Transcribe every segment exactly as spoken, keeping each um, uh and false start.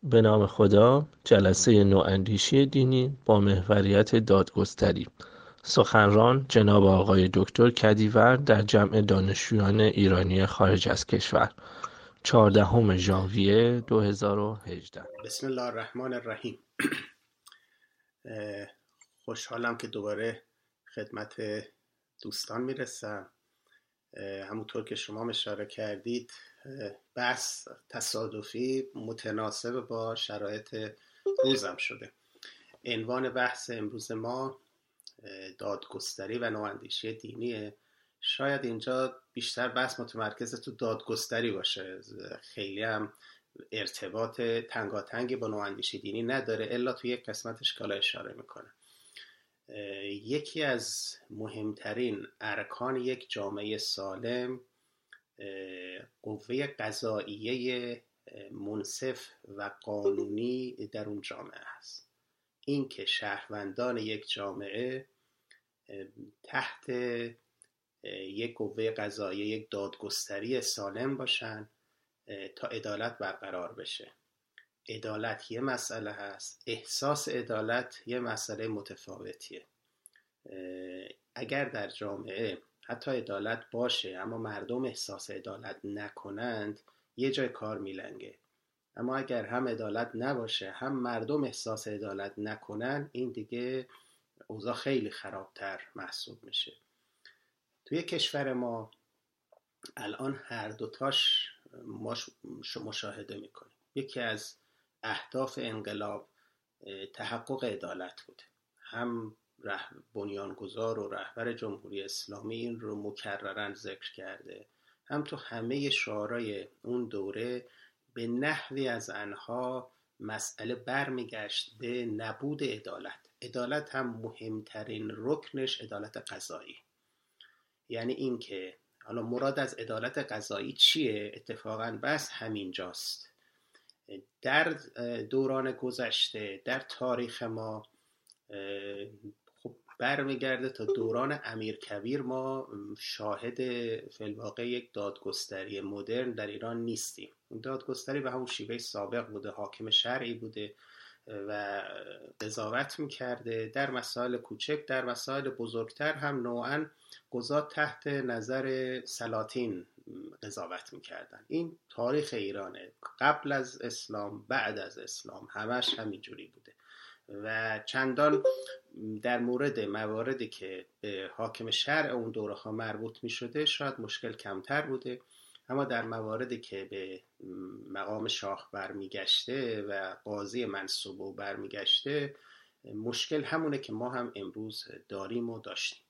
به نام خدا. جلسه نواندیشی دینی با محوریت دادگستری. سخنران جناب آقای دکتر کدیور در جمع دانشجویان ایرانی خارج از کشور، چهاردهم ژانویه دو هزار و هجده. بسم الله الرحمن الرحیم. خوشحالم که دوباره خدمت دوستان میرسم. همونطور که شما اشاره کردید، بحث تصادفی متناسب با شرایط روزم شده. عنوان بحث امروز ما دادگستری و نواندیشی دینیه. شاید اینجا بیشتر بحث متمرکز تو دادگستری باشه، خیلی هم ارتباط تنگاتنگی با نواندیشی دینی نداره، الا توی یک قسمتش کالا اشاره میکنه. یکی از مهمترین ارکان یک جامعه سالم قوه قضاییه منصف و قانونی در اون جامعه است. این که شهروندان یک جامعه تحت یک قوه قضاییه، یک دادگستری سالم باشن تا عدالت برقرار بشه. عدالت یه مسئله هست، احساس عدالت یه مسئله متفاوتیه. اگر در جامعه حتی عدالت باشه اما مردم احساس عدالت نکنند، یه جای کار میلنگه. اما اگر هم عدالت نباشه هم مردم احساس عدالت نکنن، این دیگه اوضاع خیلی خرابتر محسوب میشه. توی کشور ما الان هر دوتاش ما مشاهده میکنیم. یکی از اهداف انقلاب تحقق عدالت بوده. هم بنیانگذار و رهبر جمهوری اسلامی این رو مکررن ذکر کرده، هم تو همه شعارهای اون دوره به نحوی از آنها مسئله برمیگشت به نبود عدالت. عدالت هم مهمترین رکنش عدالت قضایی. یعنی این که حالا مراد از عدالت قضایی چیه؟ اتفاقاً بس همینجاست. در دوران گذشته در تاریخ ما خب برمیگرده تا دوران امیرکبیر، ما شاهد فی الواقع یک دادگستری مدرن در ایران نیستیم. دادگستری به همون شیوه سابق بوده، حاکم شرعی بوده و قضاوت میکرده در مسائل کوچک، در مسائل بزرگتر هم نوعاً قضات تحت نظر سلاطین قضاوت میکردن. این تاریخ ایرانه، قبل از اسلام بعد از اسلام همش همینجوری بوده و چندان در مورد مواردی که به حاکم شرع اون دوره ها مربوط می شده شاید مشکل کمتر بوده، اما در مواردی که به مقام شاه برمیگشته و قاضی منصوب برمیگشته مشکل همونه که ما هم امروز داریم و داشتیم.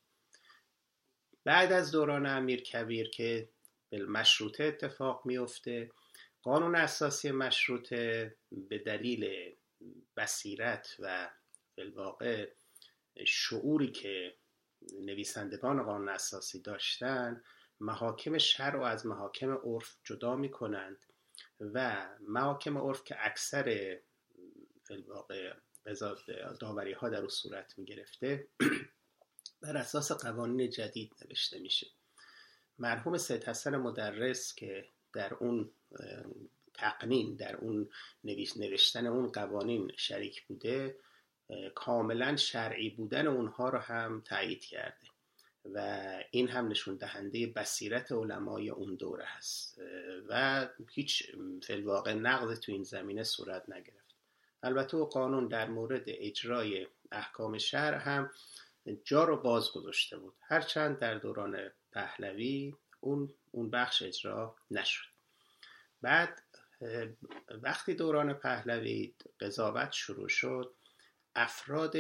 بعد از دوران امیرکبیر که به مشروطه اتفاق میفته، قانون اساسی مشروطه به دلیل بصیرت و بالواقع شعوری که نویسندگان قانون اساسی داشتن، محاکم شرع و از محاکم عرف جدا می کنند و محاکم عرف که اکثر بالواقع داوری ها در اون صورت می گرفته بر اساس قوانین جدید نوشته میشه. مرحوم سید حسن مدرس که در اون تقنین، در اون نوشتن اون قوانین شریک بوده، کاملا شرعی بودن اونها رو هم تایید کرده و این هم نشون دهنده بصیرت علمای اون دوره هست و هیچ فی الواقع نقض تو این زمینه صورت نگرفت. البته او قانون در مورد اجرای احکام شرع هم جا رو باز گذاشته بود، هرچند در دوران پهلوی اون اون بخش اجرا نشد. بعد وقتی دوران پهلوی قضاوت شروع شد، افراد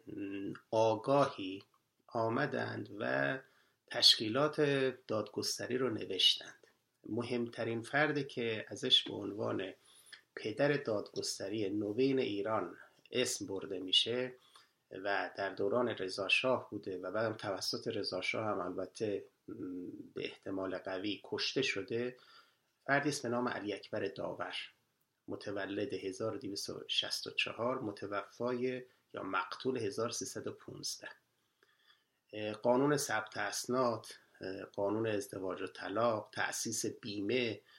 آگاهی آمدند و تشکیلات دادگستری رو نوشتند. مهمترین فردی که ازش به عنوان پدر دادگستری نوین ایران اسم برده میشه و در دوران رضا شاه بوده و بعدم توسط رضا شاه هم البته به احتمال قوی کشته شده، فردی است به نام علی اکبر داور، متولد هزار و دویست و شصت و چهار، متوفای یا مقتول هزار و سیصد و پانزده. قانون ثبت اسناد، قانون ازدواج و طلاق، تأسیس بیمه،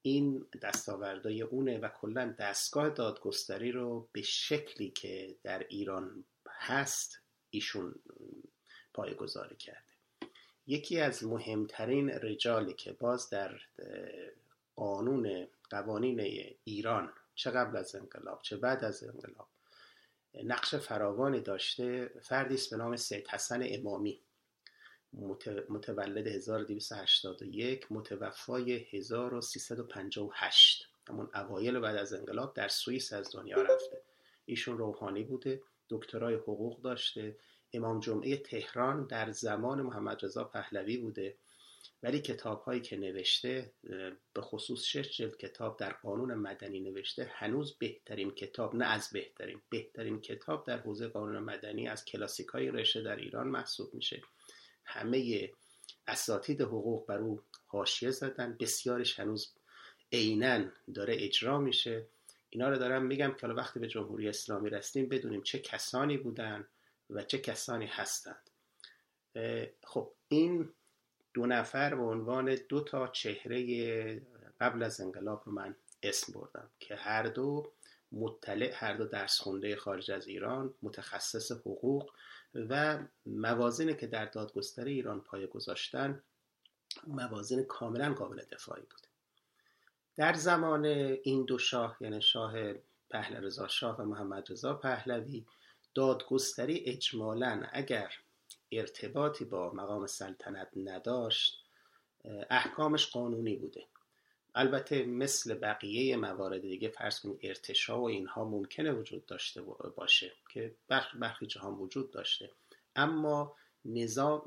این دستاوردهای اونه و کلا دستگاه دادگستری رو به شکلی که در ایران هست ایشون پایه‌گذاری کرده. یکی از مهمترین رجالی که باز در قانون قوانین ایران چه قبل از انقلاب چه بعد از انقلاب نقش فراوانی داشته، فردی است به نام سید حسن امامی، متولد هزار و دویست و هشتاد و یک، متوفای هزار و سیصد و پنجاه و هشت، همون اوایل بعد از انقلاب در سوئیس از دنیا رفته. ایشون روحانی بوده، دکترای حقوق داشته، امام جمعه تهران در زمان محمد رضا پهلوی بوده، ولی کتاب‌هایی که نوشته، به خصوص شش جلد کتاب در قانون مدنی نوشته، هنوز بهترین کتاب، نه از بهترین، بهترین کتاب در حوزه قانون مدنی از کلاسیک‌های رشته در ایران محسوب میشه. همه اساتید حقوق بر او حاشیه زدن، بسیارش هنوز عیناً داره اجرا میشه. اینا رو دارم میگم که وقتی به جمهوری اسلامی رسیدیم بدونیم چه کسانی بودن و چه کسانی هستند. خب این دو نفر به عنوان دو تا چهره قبل از انقلاب رو من اسم بردم که هر دو مطلع، هر دو درس خونده خارج از ایران، متخصص حقوق و موازینی که در دادگستری ایران پایه گذاشتن موازین کاملا قابل دفاعی بود. در زمان این دو شاه، یعنی شاه پهلوی شاه و محمد رضا پهلوی، دادگستری اجمالاً اگر ارتباطی با مقام سلطنت نداشت، احکامش قانونی بوده. البته مثل بقیه موارد دیگه، فرض کنید ارتشاء و اینها ممکنه وجود داشته باشه که برخی برخی جاها وجود داشته، اما نزاع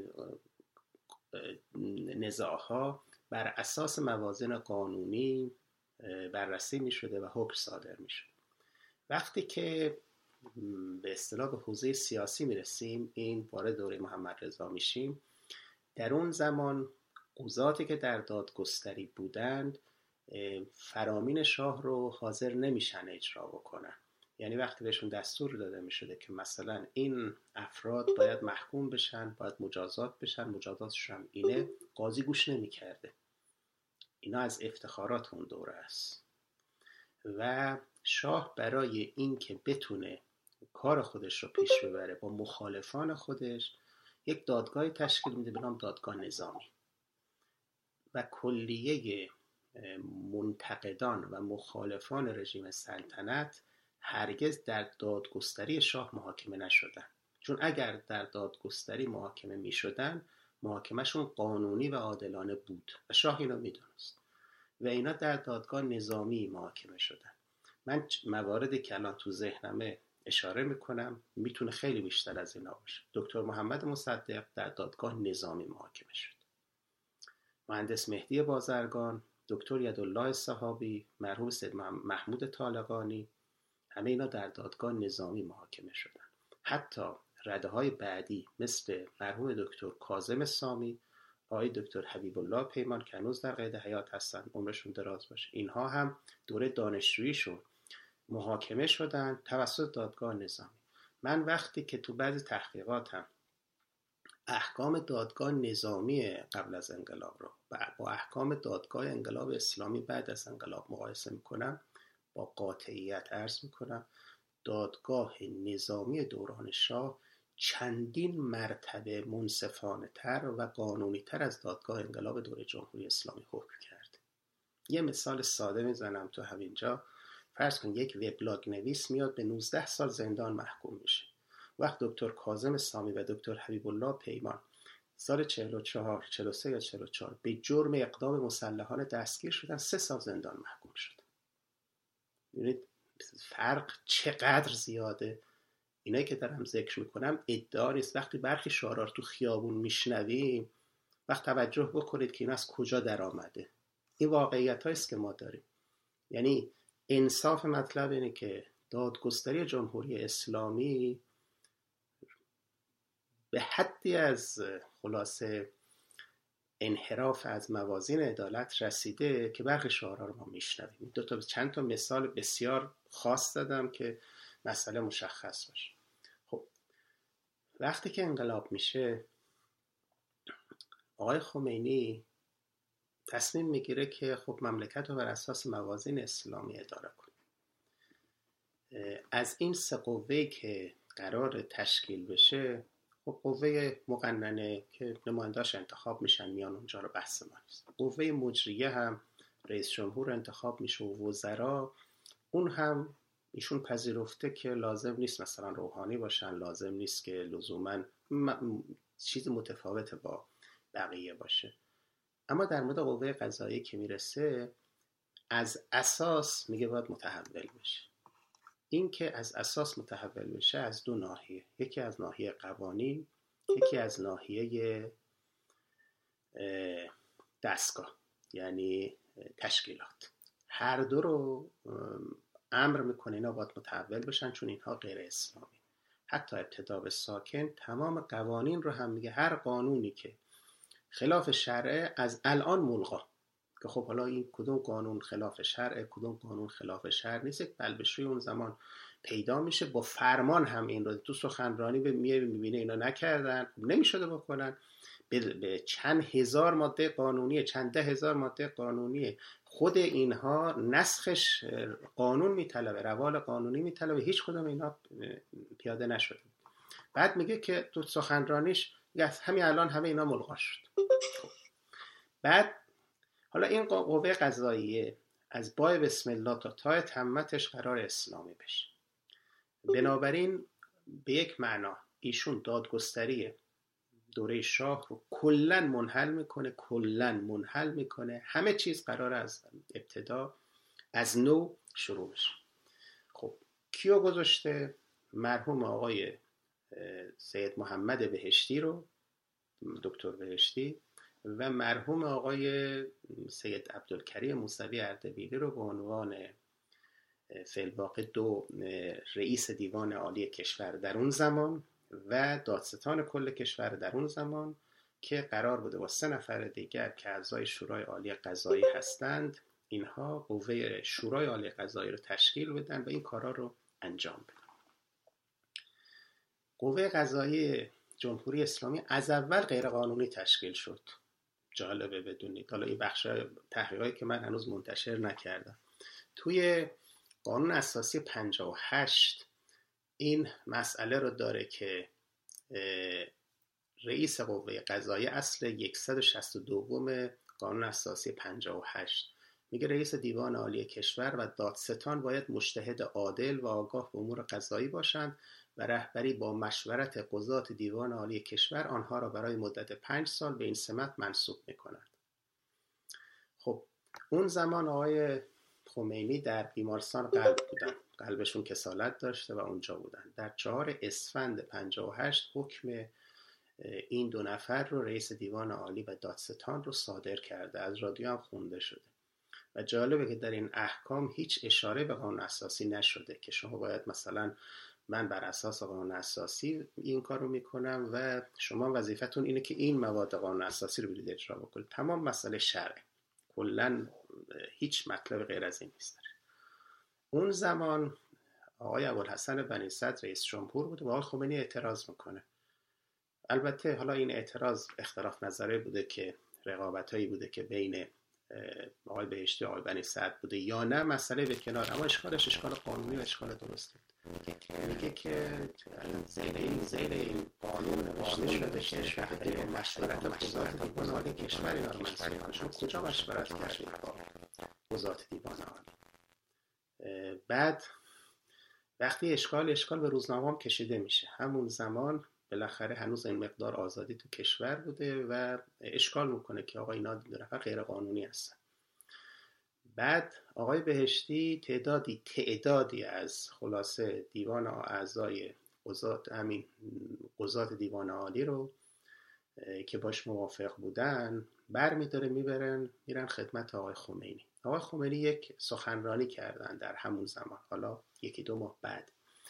نزاعها بر اساس موازین قانونی بررسی می شده و حکم صادر می شده. وقتی که به اصطلاح به حوزه سیاسی می رسیم، این وارد دوره محمد رضا میشیم، در اون زمان قضاتی که در دادگستری بودند فرامین شاه رو حاضر نمیشن اجرا بکنن. یعنی وقتی بهشون دستور داده می شده که مثلا این افراد باید محکوم بشن، باید مجازات بشن، مجازاتشون هم اینه، قاضی گوش نمی کرده. اینا از افتخارات اون دوره است و شاه برای این که بتونه کار خودش رو پیش ببره با مخالفان خودش یک دادگاهی تشکیل میده به نام دادگاه نظامی و کلیه منتقدان و مخالفان رژیم سلطنت هرگز در دادگستری شاه محاکمه نشدن، چون اگر در دادگستری محاکمه میشدن محاکمهشون قانونی و عادلانه بود و شاه اینو میدونست و اینا در دادگاه نظامی محاکمه شدن. من مواردی که الان تو ذهنمه اشاره میکنم، میتونه خیلی بیشتر از اینا باشه. دکتر محمد مصدق در دادگاه نظامی محاکمه شد، مهندس مهدی بازرگان، دکتر یدالله صحابی، مرحوم سید محمود طالقانی، همه اینا در دادگاه نظامی محاکمه شدن. حتی رده های بعدی مثل مرحوم دکتر کاظم سامی، آقای دکتر حبیب الله پیمان که هنوز در قید حیات هستن، عمرشون دراز باشه، اینها هم دوره دانشجوییشون محاکمه شدن توسط دادگاه نظامی. من وقتی که تو بعضی تحقیقاتم احکام دادگاه نظامی قبل از انقلاب رو با احکام دادگاه انقلاب اسلامی بعد از انقلاب مقایسه میکنم، با قاطعیت عرض میکنم دادگاه نظامی دوران شاه چندین مرتبه منصفانه تر و قانونی تر از دادگاه انقلاب دوره جمهوری اسلامی حکم کرد. یه مثال ساده میزنم تو همینجا. فرض کن یک وبلاگ نویس میاد به نوزده سال زندان محکوم میشه. وقت دکتر کاظم سامی و دکتر حبیب الله پیمان سال چهل و چهار، چهل و سه یا چهل و چهار به جرم اقدام مسلحانه دستگیر شدن، سه سال زندان محکوم شد. ببینید فرق چقدر زیاده. اینایی که دارم ذکر میکنم ادعا نیست. وقتی برخی شعارا تو خیابون میشنویم، وقت توجه بکنید که این از کجا در آمده. این واقعیت هاییست که ما داریم. یعنی انصاف مطلب اینه که دادگستری جمهوری اسلامی به حدی از خلاصه انحراف از موازین عدالت رسیده که برخی شعارها رو ما میشنویم. دو تا چند تا مثال بسیار خاص دادم که مسئله مشخص باشه. خب وقتی که انقلاب میشه، آقای خمینی تصمیم میگیره که خب مملکت رو بر اساس موازین اسلامی اداره کنه. از این سه قوه‌ای که قرار تشکیل بشه، خب قوه مقننه که نماینداش انتخاب میشن میان اونجا رو بحث ما نیست. قوه مجریه هم رئیس جمهور انتخاب میشه و وزرا، اون هم ایشون پذیرفته که لازم نیست مثلا روحانی باشن، لازم نیست که لزوما چیز متفاوت با بقیه باشه. اما در مورد قوه قضاییه که میرسه، از اساس میگه باید متحول بشه. این که از اساس متحول بشه از دو ناحیه، یکی از ناحیه قوانین، یکی از ناحیه دستگاه یعنی تشکیلات. هر دو رو امر میکنه اینا باید متحول بشن چون اینها غیر اسلامی. حتی ابتدا به ساکن تمام قوانین رو هم میگه هر قانونی که خلاف شرعه از الان ملغا، که خب حالا این کدوم قانون خلاف شرعه کدوم قانون خلاف شرع نیست، بلبشوی اون زمان پیدا میشه. با فرمان هم این رو تو سخنرانی به میبینه اینا نکردن، نمیشده بکنن. به چند هزار ماده قانونی، چند ده هزار ماده قانونی خود اینها نسخش قانون میطلبه، روال قانونی میطلبه، هیچ کدوم اینا پیاده نشده. بعد میگه که تو سخنرانیش همین الان همه اینا ملغا شد. بعد حالا این قوه قضاییه از بای بسم الله تا تای تمتش قرار اسلامی بشه. بنابراین به یک معنا ایشون دادگستری دوره شاه رو کلن منحل میکنه، کلن منحل میکنه. همه چیز قرار از ابتدا از نو شروع بشه. خب کیو گذاشته؟ مرحوم آقای سید محمد بهشتی رو، دکتر بهشتی، و مرحوم آقای سید عبدالکریم موسوی اردبیلی رو به عنوان فی‌الواقع دو رئیس دیوان عالی کشور در اون زمان و دادستان کل کشور در اون زمان، که قرار بوده با سه نفر دیگر که اعضای شورای عالی قضایی هستند اینها قوه شورای عالی قضایی رو تشکیل بدن و این کارا رو انجام بدن. قوه قضایی جمهوری اسلامی از اول غیر قانونی تشکیل شد. جالبه بدونید، حالا این بخش تحقیقاتی که من هنوز منتشر نکردم، توی قانون اساسی پنجاه و هشت این مسئله رو داره که رئیس قوه قضاییه اصل صد و شصت و دو قانون اساسی پنجاه و هشت میگه رئیس دیوان عالی کشور و دادستان باید مجتهد عادل و آگاه به امور قضایی باشند و رهبری با مشورت قضات دیوان عالی کشور آنها را برای مدت پنج سال به این سمت منصوب میکنند. خب اون زمان آقای خمینی در بیمارستان قلب بودن، قلبشون کسالت داشته و اونجا بودن. در چهار اسفند پنجاه و هشت حکم این دو نفر رو رئیس دیوان عالی و دادستان رو صادر کرده، از رادیو هم خونده شده. و جالبه که در این احکام هیچ اشاره به قانون اساسی نشده که شما باید مثلا من بر اساس قانون اساسی این کار رو میکنم و شما وظیفتون اینه که این مواد قانون اساسی رو برید اجرا بکنید. تمام مسئله شرعه، کلن هیچ مطلب غیر از این نیست. اون زمان آقای ابوالحسن بنی صدر رئیس جمهور بود و آقای خمینی اعتراض میکنه. البته حالا این اعتراض اختلاف نظری بوده که رقابتایی بوده که بین آقای بهشتی و آقای بنی صدر بوده یا نه، مسئله به کنار، اما اشکالش اشکال قانونی و اشکال درسته. میگه که زیر این زیر این قانون نوشته شده که شهری با مشورت قضات دیوان عالی کشور اینا رو منصوب کنه. شما کجا مشورت کردید با قضات دیوان عالی؟ بعد وقتی اشکال اشکال به روزنامه هم کشیده میشه، همون زمان بالاخره هنوز این مقدار آزادی تو کشور بوده و اشکال میکنه که آقا اینا دو نفر غیر قانونی هستن. بعد آقای بهشتی تعدادی تعدادی از خلاصه دیوان اعضای قضات همین قضات دیوان عالی رو که باش موافق بودن برمی‌داره میبرن میرن خدمت آقای خمینی. آقای خمینی یک سخنرانی کردن در همون زمان، حالا یکی دو ماه بعد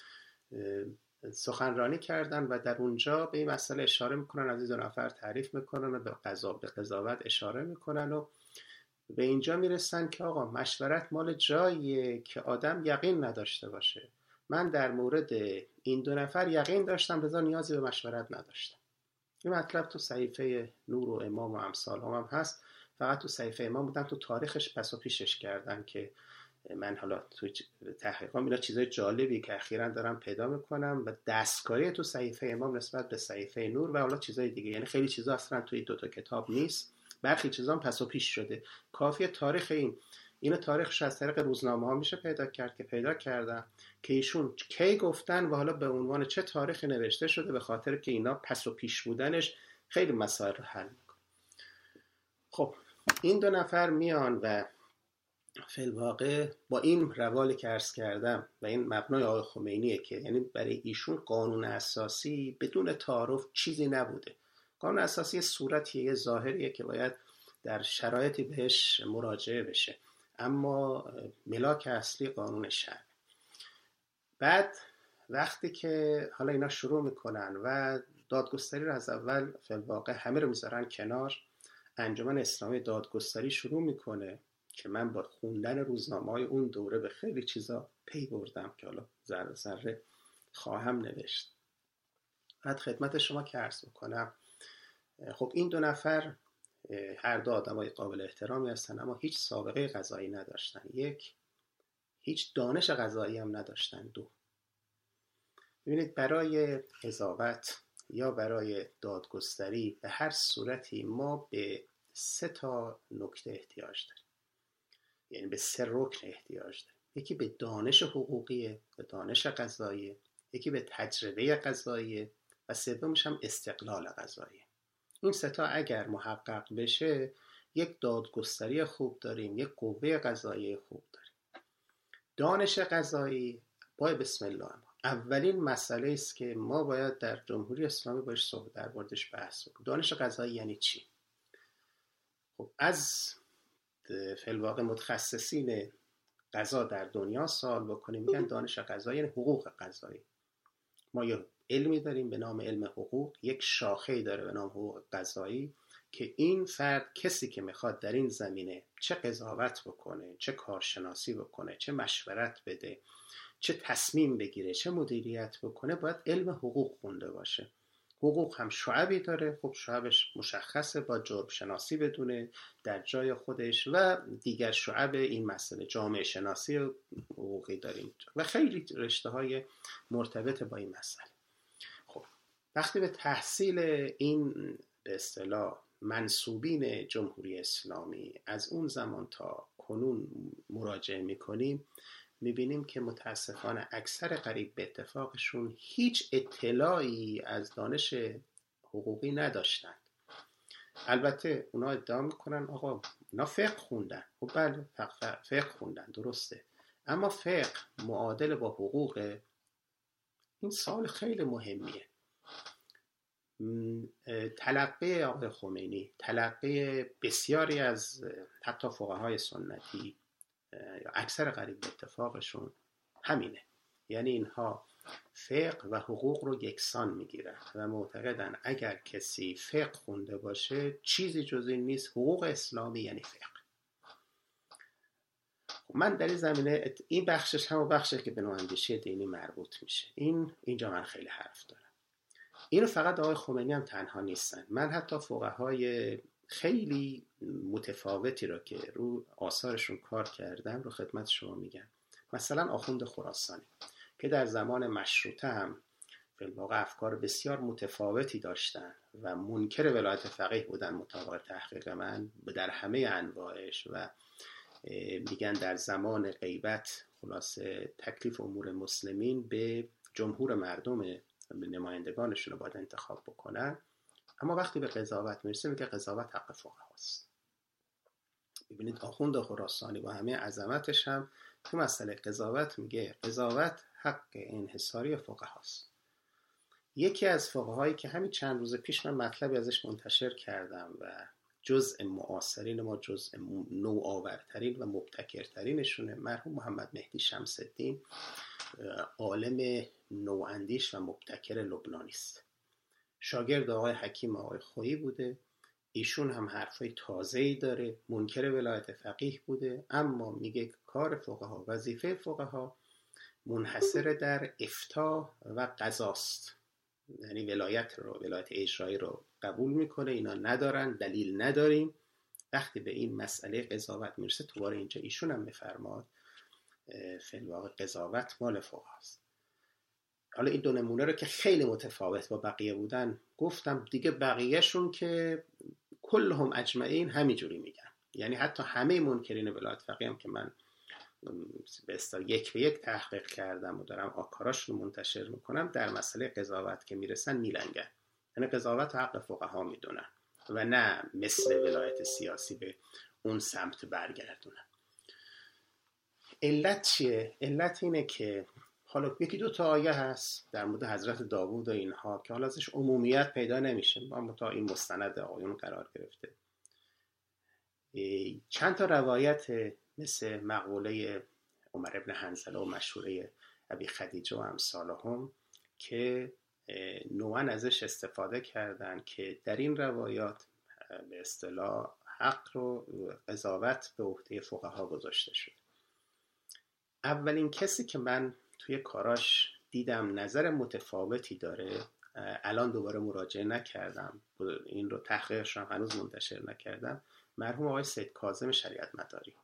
سخنرانی کردن و در اونجا به این مسئله اشاره میکنن، از این دو نفر تعریف میکنن و به قضا به قضاوت اشاره میکنن و به اینجا میرسن که آقا مشورت مال جاییه که آدم یقین نداشته باشه. من در مورد این دو نفر یقین داشتم، لذا نیازی به مشورت نداشتم. این مطلب تو صحیفه نور و امام و امثال هم, هم هست فقط تو صحیفه امام بودن، تو تاریخش پس و پیشش کردن که من حالا تو تحقیقام اینا چیزای جالبی که اخیراً دارم پیدا میکنم و دستکاری تو صحیفه امام نسبت به صحیفه نور و حالا چیزای دیگه، یعنی خیلی چیزا اصلا توی دو تا کتاب نیست، برخی چیزا هم پس و پیش شده. کافیه تاریخ این اینو تاریخش از طریق روزنامه ها میشه پیدا کرد که پیدا کردم که ایشون کی گفتن و حالا به عنوان چه تاریخی نوشته شده، به خاطر که اینا پس و پیش بودنش خیلی مسائل رو حل میکنه. خب این دو نفر میان و فی الواقع با این روالی که عرض کردم و این مبنای آقای خمینیه که یعنی برای ایشون قانون اساسی بدون تعارف چیزی نبوده. قانون اساسی صورتیه، یه ظاهریه که باید در شرایطی بهش مراجعه بشه، اما ملاک اصلی قانون شرع. بعد وقتی که حالا اینا شروع میکنن و دادگستری رو از اول فی الواقع همه رو میذارن کنار، انجمن اسلامی دادگستری شروع میکنه که من با خوندن روزنامه‌های اون دوره به خیلی چیزا پی بردم که حالا ذره ذره خواهم نوشت. بعد خدمت شما که عرض میکنم، خب این دو نفر هر دو آدمای قابل احترامی هستن، اما هیچ سابقه قضایی نداشتن. یک، هیچ دانش قضایی هم نداشتن. دو، ببینید برای قضاوت یا برای دادگستری به هر صورتی ما به سه تا نکته احتیاج داریم، یعنی به سه رکن احتیاج داریم. یکی به دانش حقوقی، به دانش قضایی، یکی به تجربه قضایی و سومش هم استقلال قضایی. این سه تا اگر محقق بشه یک دادگستری خوب داریم، یک قوه قضایی خوب داریم. دانش قضایی با بسم الله ما اولین مسئله است که ما باید در جمهوری اسلامی باش صحبت در موردش بحث کنیم. دانش قضایی یعنی چی؟ خب از فی الواقع متخصصین قضا در دنیا سوال بکنیم، میگن دانش قضایی یعنی حقوق قضایی. ما یه علمی داریم به نام علم حقوق، یک شاخه‌ای داره به نام حقوق قضایی که این فرد، کسی که میخواد در این زمینه چه قضاوت بکنه، چه کارشناسی بکنه، چه مشورت بده، چه تصمیم بگیره، چه مدیریت بکنه، باید علم حقوق خونده باشه. حقوق هم شعبی داره، خب شعبش مشخصه، با جرم شناسی بدونه در جای خودش و دیگر شعب این مسئله جامعه شناسی حقوقی داریم و خیلی رشته های مرتبط با این مسئله. خب وقتی به تحصیل این به اصطلاح منسوبین جمهوری اسلامی از اون زمان تا کنون مراجعه میکنیم، میبینیم که متاسفانه اکثر قریب به اتفاقشون هیچ اطلاعی از دانش حقوقی نداشتند. البته اونا ادعا میکنن آقا اونا فقه خوندن. خب بله فقه خوندن، درسته، اما فقه معادل با حقوق؟ این سوال خیلی مهمیه. تلقی آقای خمینی، تلقی بسیاری از حتی فقهای سنتی یا اکثر قریب به اتفاقشون همینه، یعنی اینها فقه و حقوق رو یکسان میگیرن و معتقدن اگر کسی فقه خونده باشه چیزی جز این نیست، حقوق اسلامی یعنی فقه. من در این زمینه این بخشش همون بخشه که به نواندیشی دینی مربوط میشه. این اینجا من خیلی حرف دارم. اینو فقط آقای خمینی هم تنها نیستن، من حتی فقهای خیلی متفاوتی رو که رو آثارشون کار کردم رو خدمت شما میگم. مثلا آخوند خراسانی که در زمان مشروطه هم فی الواقع افکار بسیار متفاوتی داشتن و منکر ولایت فقیه بودن مطابق تحقیق من در همه انواعش و میگن در زمان غیبت خلاصه تکلیف امور مسلمین به جمهور مردم، نمایندگانشون رو باید انتخاب بکنن، اما وقتی به قضاوت میرسه میگه قضاوت حق فقهاست. ببینید آخوند خراسانی با همه عظمتش هم تو مسئله قضاوت میگه قضاوت حق انحصاری فقهاست. یکی از فقهایی که همین چند روز پیش من مطلبی ازش منتشر کردم و جزء معاصرین ما، جزء نوآورترین و مبتکرترینشونه، مرحوم محمد مهدی شمس الدین، عالم نواندیش و مبتکر لبنانی است. شاگرد آقای حکیم آقای خویی بوده. ایشون هم حرفای تازه‌ای داره، منکر ولایت فقیه بوده، اما میگه کار فقها، وظیفه فقها منحصر در افتاء و قضاست، یعنی ولایت رو، ولایت اجرایی رو قبول میکنه، اینا ندارن، دلیل نداریم، وقتی به این مسئله قضاوت میرسه دوباره اینجا ایشون هم میفرماد فی الواقع قضاوت مال فقهاست. حالا این دو نمونه رو که خیلی متفاوت با بقیه بودن گفتم دیگه، بقیهشون که کلهم اجمعین همینجوری میگن، یعنی حتی همه منکرین ولایت فقیه هم که من به اصطلاح یک به یک تحقیق کردم و دارم آکاراش رو منتشر میکنم، در مسئله قضاوت که میرسن میلنگن، یعنی قضاوت حق فقها میدونن و نه مثل ولایت سیاسی به اون سمت برگردونن. علت چیه؟ علت اینه که حالا یکی دو تا آیه هست در مورد حضرت داوود و اینها که حالا ازش عمومیت پیدا نمیشه، اما تا این مستند آقایون قرار گرفته. چند تا روایت مثل مقوله عمر ابن حنظله و مشهوره ابی خدیجه و امثالهم که نوعاً ازش استفاده کردن که در این روایات به اصطلاح حق رو قضاوت به عهده فقها گذاشته شد. اولین کسی که من توی کاراش دیدم نظر متفاوتی داره، الان دوباره مراجعه نکردم، این رو تحقیقش رو هنوز منتشر نکردم، مرحوم آقای سید کاظم شریعت مداری.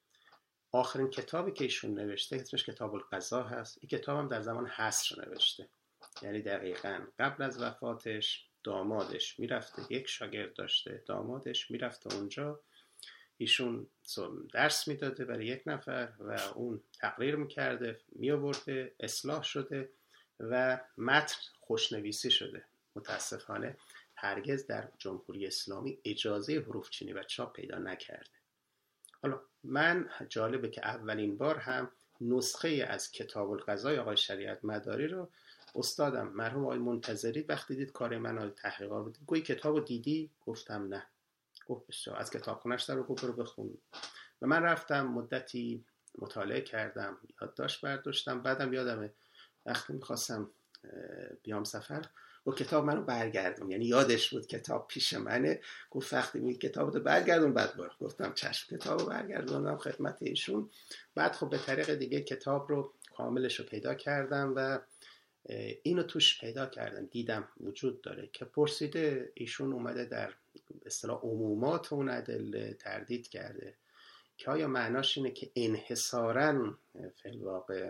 آخرین کتابی که ایشون نوشته اسمش کتاب القضا هست. این کتاب هم در زمان حصر نوشته، یعنی دقیقاً قبل از وفاتش دامادش میرفته، یک شاگرد داشته، دامادش میرفته اونجا، ایشون درس میداده برای یک نفر و اون تقریر میکرده، میآورده، اصلاح شده و متن خوشنویسی شده. متاسفانه هرگز در جمهوری اسلامی اجازه حروف چینی و چاپ پیدا نکرده. حالا من جالبه که اولین بار هم نسخه از کتاب القضا آقای شریعت مداری رو استادم مرحوم آقای منتظری وقتی دید کار من تحقیقات بود، گویی کتابو دیدی؟ گفتم نه. گفت بسیار، از کتابخونه‌اش در رو برو بخون. و من رفتم مدتی مطالعه کردم، یادداشت برداشتم، بعدم یادمه وقتی میخواستم بیام سفر و کتاب منو برگردون، یعنی یادش بود کتاب پیش منه، گفت وقتی می کتاب رو برگردون بعد برو. گفتم چشم، کتاب رو برگردوندم خدمت ایشون. بعد خب به طریق دیگه کتاب رو کاملش رو پیدا کردم و اینو توش پیدا کردم، دیدم وجود داره که پرسیده، ایشون اومده در اصطلاح عمومات اون ادله تردید کرده که آیا معناش اینه که انحصاراً فی الواقع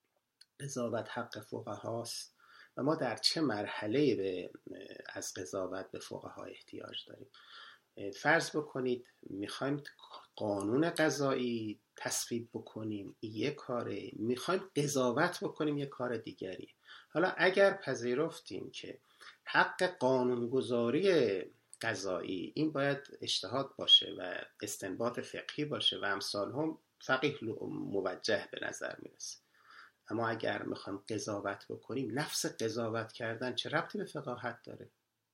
قضاوت حق فقهاست و ما در چه مرحله به از قضاوت به فقها احتیاج داریم. فرض بکنید میخوایم قانون قضایی تصویب بکنیم، یک کاره، میخوایم قضاوت بکنیم، یک کار دیگری. حالا اگر پذیرفتیم که حق قانونگذاری قضایی این باید اجتهاد باشه و استنباط فقهی باشه و امثال هم فقیه موجه به نظر میرسه، اما اگر میخوایم قضاوت بکنیم، نفس قضاوت کردن چه ربطی به فقاهت داره؟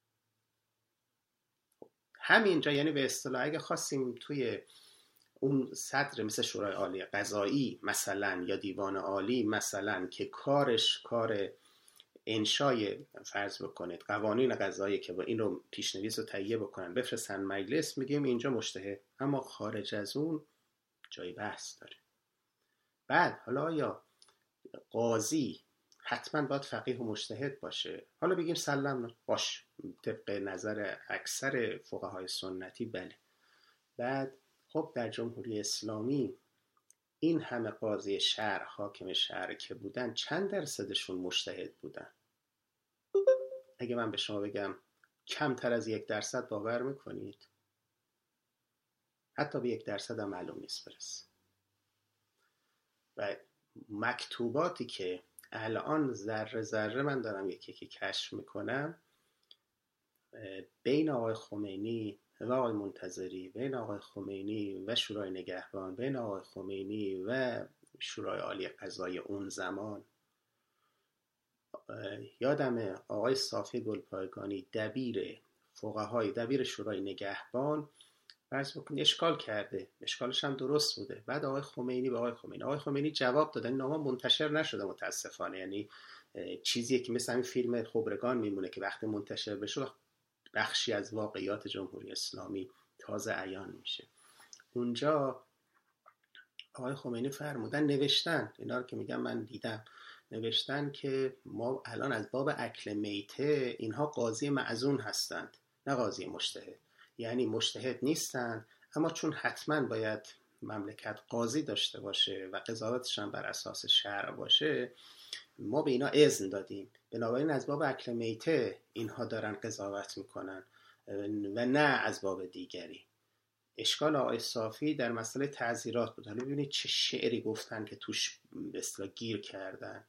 همینجا یعنی به اصطلاح اگه خواستیم توی اون صدر مثل شورای عالی قضایی مثلا یا دیوان عالی مثلا که کارش کار انشای فرض بکنید قوانین قضایی که با این رو پیشنویس رو تهیه بکنن بفرستن مجلس، میگیم اینجا مجتهد، اما خارج از اون جای بحث داره. بعد حالا یا قاضی حتما باید فقیه و مجتهد باشه، حالا بگیم سلام باش طبق نظر اکثر فقهای سنتی بله. بعد خب در جمهوری اسلامی این همه قاضی شهر، حاکم شهر که بودن، چند درصدشون مجتهد بودن؟ اگه من به شما بگم کمتر از یک درصد باور میکنید؟ حتی به یک درصد هم معلوم نیست برسه. و مکتوباتی که الان ذره ذره من دارم یکی یکی کشف میکنم بین آقای خمینی و آقای منتظری، بین آقای خمینی و شورای نگهبان، بین آقای خمینی و شورای عالی قضایی اون زمان، یادمه آقای صافی گلپایگانی دبیر فقهای دبیر شورای نگهبان فرض بکنید اشکال کرده، اشکالش هم درست بوده، بعد آقای خمینی به آقای خمینی آقای خمینی جواب دادن، نامه منتشر نشده متاسفانه، یعنی چیزی که مثل همین فیلم خبرگان میمونه که وقتی منتشر بشه بخشی از واقعیات جمهوری اسلامی تازه عیان میشه. اونجا آقای خمینی فرمودن، نوشتن، اینا رو که میگم من دیدم، نوشتن که ما الان از باب اکل میته اینها قاضی معزون هستند نه قاضی مجتهد، یعنی مجتهد نیستن اما چون حتما باید مملکت قاضی داشته باشه و قضاوتش هم بر اساس شرع باشه، ما به اینا اذن دادیم. بنابراین از باب اکل میته اینها دارن قضاوت میکنن و نه از باب دیگری. اشکال آقای صافی در مسئله تعزیرات بود. حالا ببینید چه شعری گفتن که توش به اصطلاح گیر کردن.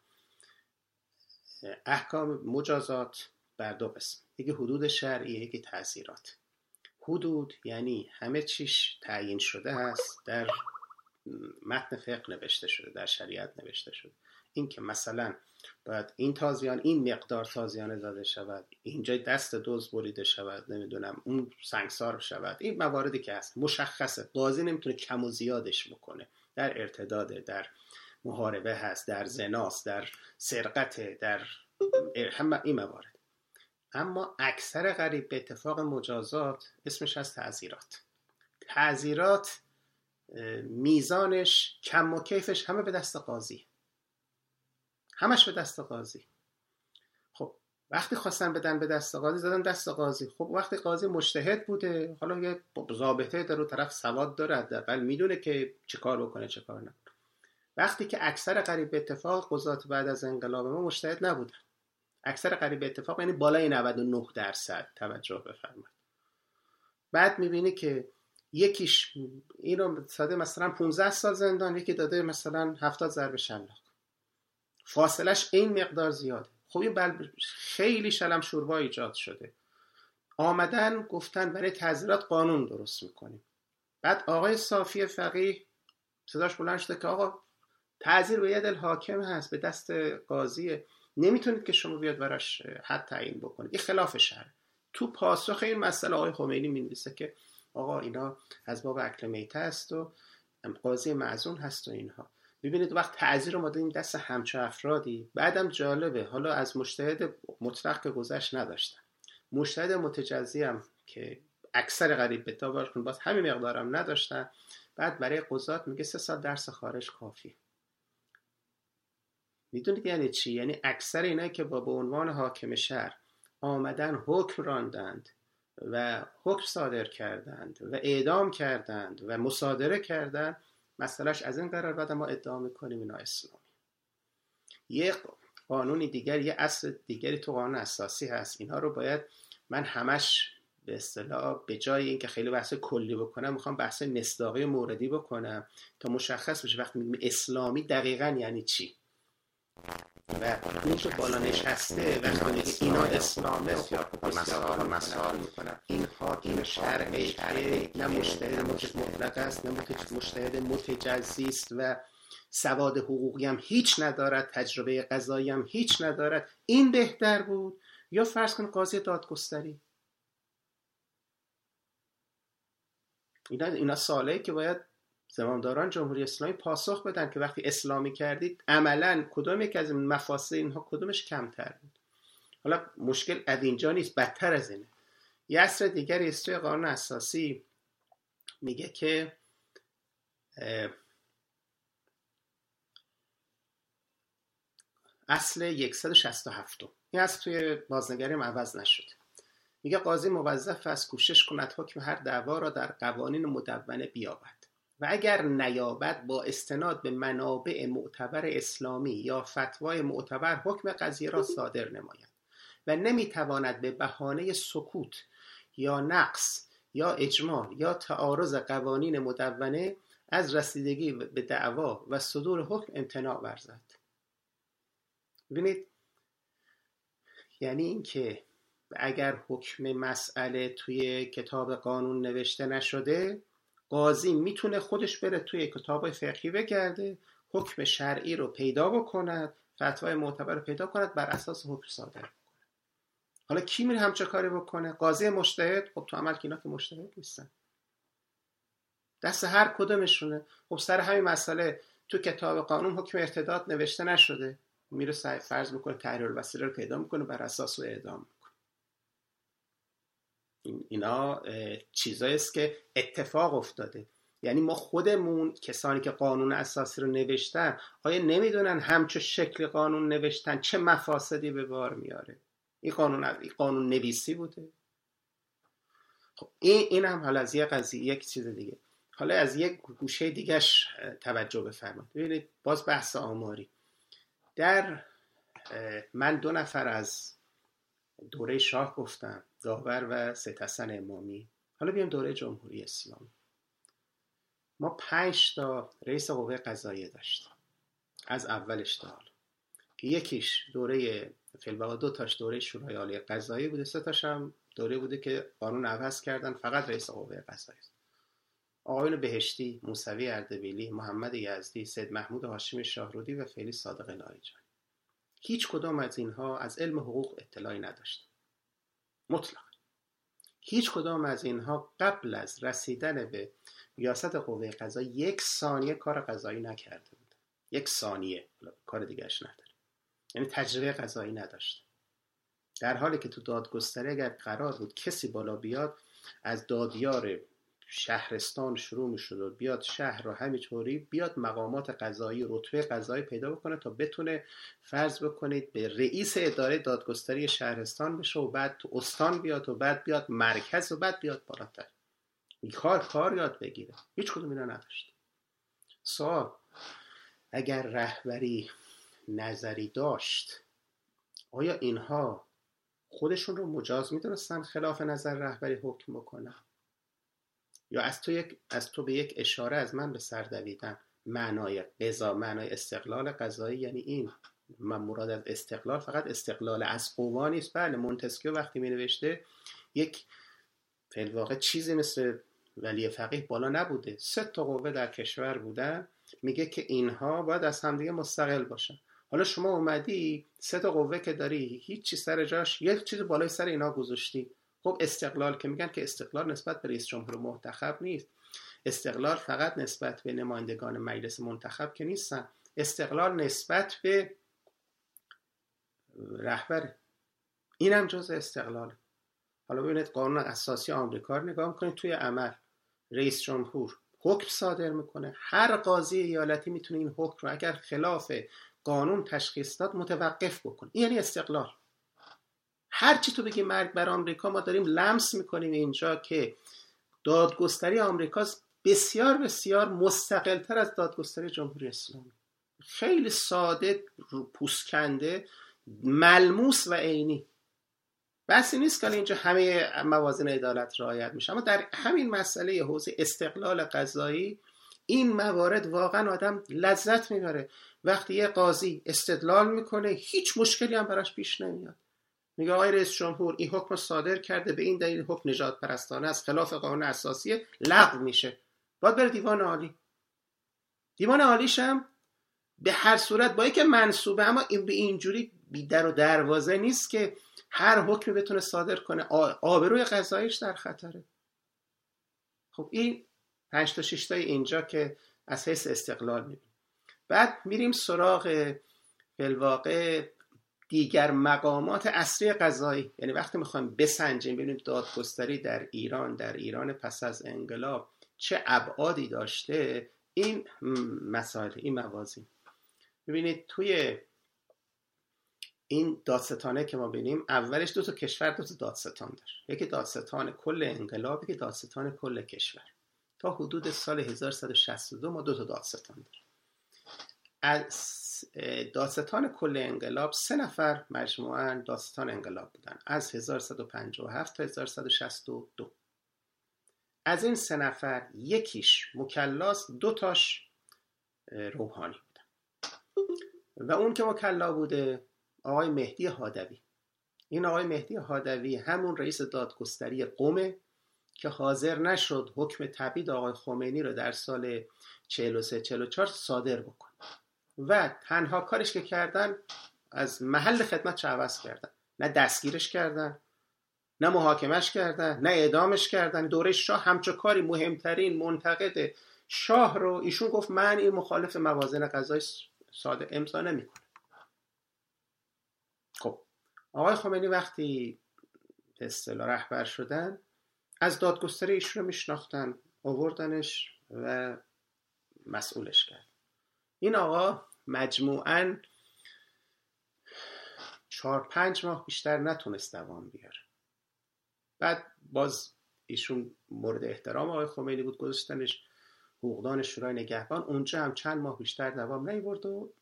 احکام مجازات بر دو قسم، یکی حدود شرعی، یکی تعزیرات. حدود یعنی همه چیش تعیین شده است، در متن فقه نوشته شده، در شریعت نوشته شده. این که مثلا باید این تازیان این مقدار تازیانه زده شود، اینجا دست دزد بریده شود، نمیدونم اون سنگسار شود، این مواردی که هست مشخصه. قاضی نمیتونه کم و زیادش بکنه. در ارتداد، در محاربه هست، در زناست، در سرقت، در همه این موارد. اما اکثر قریب به اتفاق مجازات اسمش از تعزیرات. تعزیرات میزانش کم و کیفش همه به دست قاضی، همش به دست قاضی. خب وقتی خواستن بدن به دست قاضی زدن دست قاضی. خب وقتی قاضی مجتهد بوده، حالا یه ضابطه داره، طرف سواد داره، حداقل میدونه که چه کار بکنه چه کار نکنه. وقتی که اکثر قریب به اتفاق قضات بعد از انقلاب ما مجتهد نبودن، اکثر قریب به اتفاق یعنی بالای نود و نه درصد، توجه بفرمایید. بعد میبینی که یکیش اینو ساده مثلا پانزده سال زندان، یکی داده مثلا هفتاد ضرب شلاق، فاصلش این مقدار زیاده. خب این بل... خیلی شلم شوربا ایجاد شده. آمدن گفتن برای تعزیرات قانون درست میکنیم. بعد آقای صافی فقیه صداش بلند شده که آقا تعزیر به ید الحاکم هست، به دست قاضیه، نمیتونید که شما بیاد براش حد تعیین بکنید، این خلاف شرع. تو پاسخ این مسئله آقای خمینی می‌نویسه که آقا اینا از باب اکل میته است و قاضی معزون هست و اینها. ببینید وقت تعزیر رو ما دادیم دست همچه افرادی. بعدم جالبه، حالا از مجتهد مطلق که گذشت نداشتن، مجتهد متجزی هم که اکثر قریب به تا باشون باز همین مقدارم نداشتن. بعد برای قضات میگه سه سال درس خارج کافی. میدونید یعنی چی؟ یعنی اکثر اینایی که با به عنوان حاکم شهر آمدن حکم راندند و حکم صادر کردند و اعدام کردند و مصادره کردند، مسئلهش از این قرار بعد ما ادعا میکنیم اینا اسلامی. یه قانونی دیگر، یه اصل دیگری تو قانون اساسی هست. اینها رو باید من همش به اصطلاح به جای اینکه خیلی بحث کلی بکنم میخوام بحث مصداقی موردی بکنم تا مشخص بشه وقتی میگیم اسلامی دقیقاً یعنی چی. و این که بالا نشسته وقتی میگه اینا اسلامه یا مسائل مسائل میکنن، این حاکم شرعی که نه مجتهد مطلق است نه مجتهد متجزی است و سواد حقوقی هم هیچ ندارد، تجربه قضایی هم هیچ ندارد، این بهتر بود یا فرض کن قاضی دادگستری؟ اینا اینا سوالی که باید زمامداران جمهوری اسلامی پاسخ بدن که وقتی اسلامی کردید عملاً کدوم یک از این مفاسد اینها کدومش کمتر بود. حالا مشکل از اینجا نیست، بدتر از اینه. یه اصل دیگری است توی قانون اساسی میگه که اصل صد و شصت و هفت این اصل توی بازنگری هم عوض نشده. میگه قاضی موظف است کوشش کند حکم هر دعوا را در قوانین مدونه بیابد و اگر نیابد با استناد به منابع معتبر اسلامی یا فتوای معتبر حکم قضیه را صادر نماید و نمیتواند به بهانه سکوت یا نقص یا اجمال یا تعارض قوانین مدونه از رسیدگی به دعوا و صدور حکم امتناع ورزد. ببینید یعنی این که اگر حکم مسئله توی کتاب قانون نوشته نشده، قاضی میتونه خودش بره توی کتاب فقهی بگرده، حکم شرعی رو پیدا بکند، فتوای معتبر رو پیدا کند، بر اساس حکم صادر بکنه. حالا کی میره همچه کاری بکنه؟ قاضی مجتهد. خب تو عمل که اینا که مجتهد نیستن، دست هر کدومشونه. خب سر همین مسئله تو کتاب قانون حکم ارتداد نوشته نشده، میره سعی فرض میکنه تحریر الوسیله رو پیدا میکنه، بر اساس او اعدام میکنه. اینا چیزایی است که اتفاق افتاده. یعنی ما خودمون کسانی که قانون اساسی رو نوشتن آیا نمیدونن همچه شکل قانون نوشتن چه مفاسدی به بار میاره؟ این قانون این قانون نویسی بوده. خب این این هم حالا از یک قضیه یک چیز دیگه. حالا از یک گوشه دیگهش توجه بفرمایید. ببینید باز بحث آماری. در من دو نفر از دوره شاه گفتم، داور و سید حسن امامی. حالا بیام دوره جمهوری اسلامی. ما پنج تا رئیس قوه قضاییه داشتیم از اولش تا حالا، که یکیش دوره فی‌الواقع دو تاش دوره شورای عالی قضایی بوده، سه تاش هم دوره بوده که قانون عوض کردن فقط رئیس قوه قضاییه. آقایون بهشتی، موسوی اردبیلی، محمد یزدی، سید محمود هاشمی شاهرودی و فعلی صادق لاریجانی. هیچ کدام از اینها از علم حقوق اطلاعی نداشتن، مطلق. هیچ کدام از اینها قبل از رسیدن به ریاست قوه قضایی یک ثانیه کار قضایی نکرده بود. یک ثانیه، کار دیگرش نداره. یعنی تجربه قضایی نداشت. در حالی که تو دادگستری اگر قرار بود کسی بالا بیاد، از دادیار شهرستان شروع میشد و بیاد شهر رو همینطوری بیاد مقامات قضایی رتبه قضایی پیدا بکنه تا بتونه فرض بکنید به رئیس اداره دادگستری شهرستان بشه و بعد تو استان بیاد و بعد بیاد مرکز و بعد بیاد بالاتر. این کار کار یاد بگیره. هیچ کدوم اینا نداشت. سوال: اگر رهبری نظری داشت، آیا اینها خودشون رو مجاز می‌دونستن خلاف نظر رهبری حکم بکنن؟ یا از تو یک از تو به یک اشاره از من به سر دویدن معنای قضا، معنای استقلال قضایی یعنی این. من مراد از استقلال فقط استقلال از قوا نیست. بله، مونتسکیو وقتی می نوشته یک فی الواقع چیزی مثل ولی فقیه بالا نبوده، سه تا قوه در کشور بودن، میگه که اینها باید از همدیگه مستقل باشن. حالا شما اومدی سه تا قوه که داری هیچ چیز سر جاش، یک چیز بالای سر اینا گذاشتی. خب استقلال که میگن که استقلال نسبت به رئیس جمهور منتخب نیست، استقلال فقط نسبت به نمایندگان مجلس منتخب که نیستن، استقلال نسبت به رهبر، اینم جزء استقلال. حالا ببینید قانون اساسی آمریکا رو نگاه میکنید، توی عمل رئیس جمهور حکم صادر میکنه، هر قاضی ایالتی میتونه این حکم رو اگر خلاف قانون تشخیص داد متوقف بکنه. این یعنی استقلال. هر چی تو بگی مرگ بر آمریکا، ما داریم لمس میکنیم اینجا که دادگستری آمریکا بسیار بسیار مستقل‌تر از دادگستری جمهوری اسلامی. خیلی ساده، پوسکنده، ملموس و عینی. بحثی نیست که اینجا همه موازین عدالت رعایت میشه، اما در همین مسئله حوزه استقلال قضایی این موارد واقعا آدم لذت میبره. وقتی یه قاضی استدلال میکنه هیچ مشکلی هم براش پیش نمیاد، میگه آقای رئیس جمهور این حکم صادر کرده، به این دلیل حکم نجات پرستانه از خلاف قانون اساسی لغو میشه، باید بره دیوان عالی. دیوان عالیش هم به هر صورت با اینکه منصوبه، اما این به اینجوری بی در و دروازه نیست که هر حکمی بتونه صادر کنه، آبروی قضاییش در خطره. خب این پنج تا شش تای اینجا که از حیث استقلال میبینیم. بعد میریم سراغ بالواقع دیگر مقامات اصلی قضایی. یعنی وقتی میخوایم بسنجیم ببینیم دادگستری در ایران در ایران پس از انقلاب چه ابعادی داشته، این مسائل، این موازین. ببینید توی این دادستانه که ما ببینیم اولش دو تا کشور دو تا دادستان داشت، یکی دادستان کل انقلاب، یکی دادستان کل کشور. تا حدود سال هزار و سیصد و شصت و دو ما دو تا دادستان داشتیم. از دادستان کل انقلاب سه نفر مجموعاً دادستان انقلاب بودن از هزار و سیصد و پنجاه و هفت تا هزار و سیصد و شصت و دو. از این سه نفر یکیش مکلاست، دو تاش روحانی بودن. و اون که مکلا بوده آقای مهدی هادوی. این آقای مهدی هادوی همون رئیس دادگستری قم که حاضر نشد حکم تبعید آقای خمینی رو در سال چهل و سه چهل و چهار صادر بکنه و تنها کارش که کردن از محل خدمتش عوض کردن، نه دستگیرش کردن، نه محاکمش کردن، نه اعدامش کردن. دوره شاه همچون کاری مهمترین منتقد شاه رو ایشون گفت من این مخالف موازین قضایی ساده امضا نمیکنه. خب آقای خمینی وقتی به اصطلاح رهبر شدن از دادگستری ایشون رو میشناختن، آوردنش و مسئولش کرد. این آقا مجموعاً چهار پنج ماه بیشتر نتونست دوام بیاره. بعد باز ایشون مورد احترام آقای خمینی بود، گذاشتنش حقوقدان شورای نگهبان. اونجا هم چند ماه بیشتر دوام نیاورد و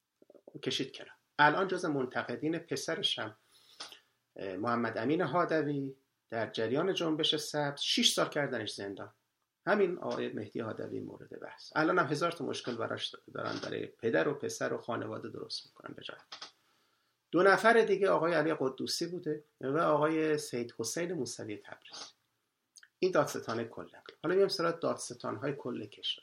کشید کنار. الان جز منتقدین پسرش هم محمد امین هادوی در جریان جنبش سبز شش سال کردنش زندان. همین آقای مهدی هادوی مورد بحث. الان هم هزار تا مشکل براش دارن، برای پدر و پسر و خانواده درست میکنن به جای. دو نفر دیگه آقای علی قدوسی بوده و آقای سید حسین موسوی تبریزی. این دادستان کل. حالا میام سراغ دادستان‌های کل کشور.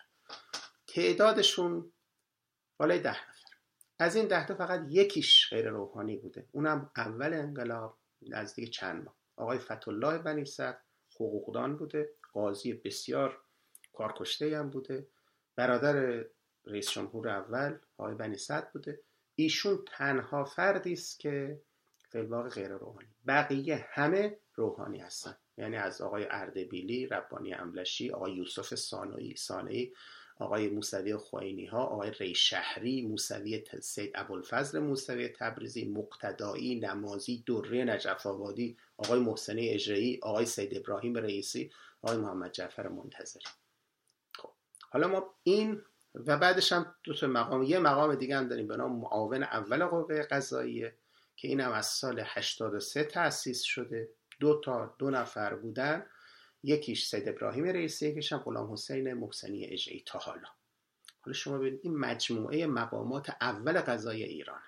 تعدادشون بالای ده نفر. از این ده تا فقط یکیش غیر روحانی بوده، اونم اول انقلاب نزدیک چند ماه. آقای فتح‌الله بنی صدر حقوقدان بوده، قاضی بسیار کارکشته هم بوده، برادر رئیس جمهور اول آقای بنی صدر بوده. ایشون تنها فردی است که فی الواقع غیر روحانی، بقیه همه روحانی هستن. یعنی از آقای اردبیلی، ربانی املشی، آقای یوسف صانعی صانعی آقای موسوی خوئینی ها، آقای ری شهری، موسوی سید ابوالفضل موسوی تبریزی، مقتدایی، نمازی، دره نجف آبادی، آقای محسنی اجرایی، آقای سید ابراهیم رئیسی، آقای محمد جعفر منتظری. خب حالا ما این و بعدش هم دو تا مقام، یه مقام دیگه هم داریم به نام معاون اول قوه قضاییه که اینم از سال هشتاد و سه تأسیس شده. دو تا دو نفر بودن، یکیش سید ابراهیم رئیسی، یکیش هم غلام حسین محسنی اجرایی. تا حالا حالا شما ببینید این مجموعه مقامات اول قضایی ایران.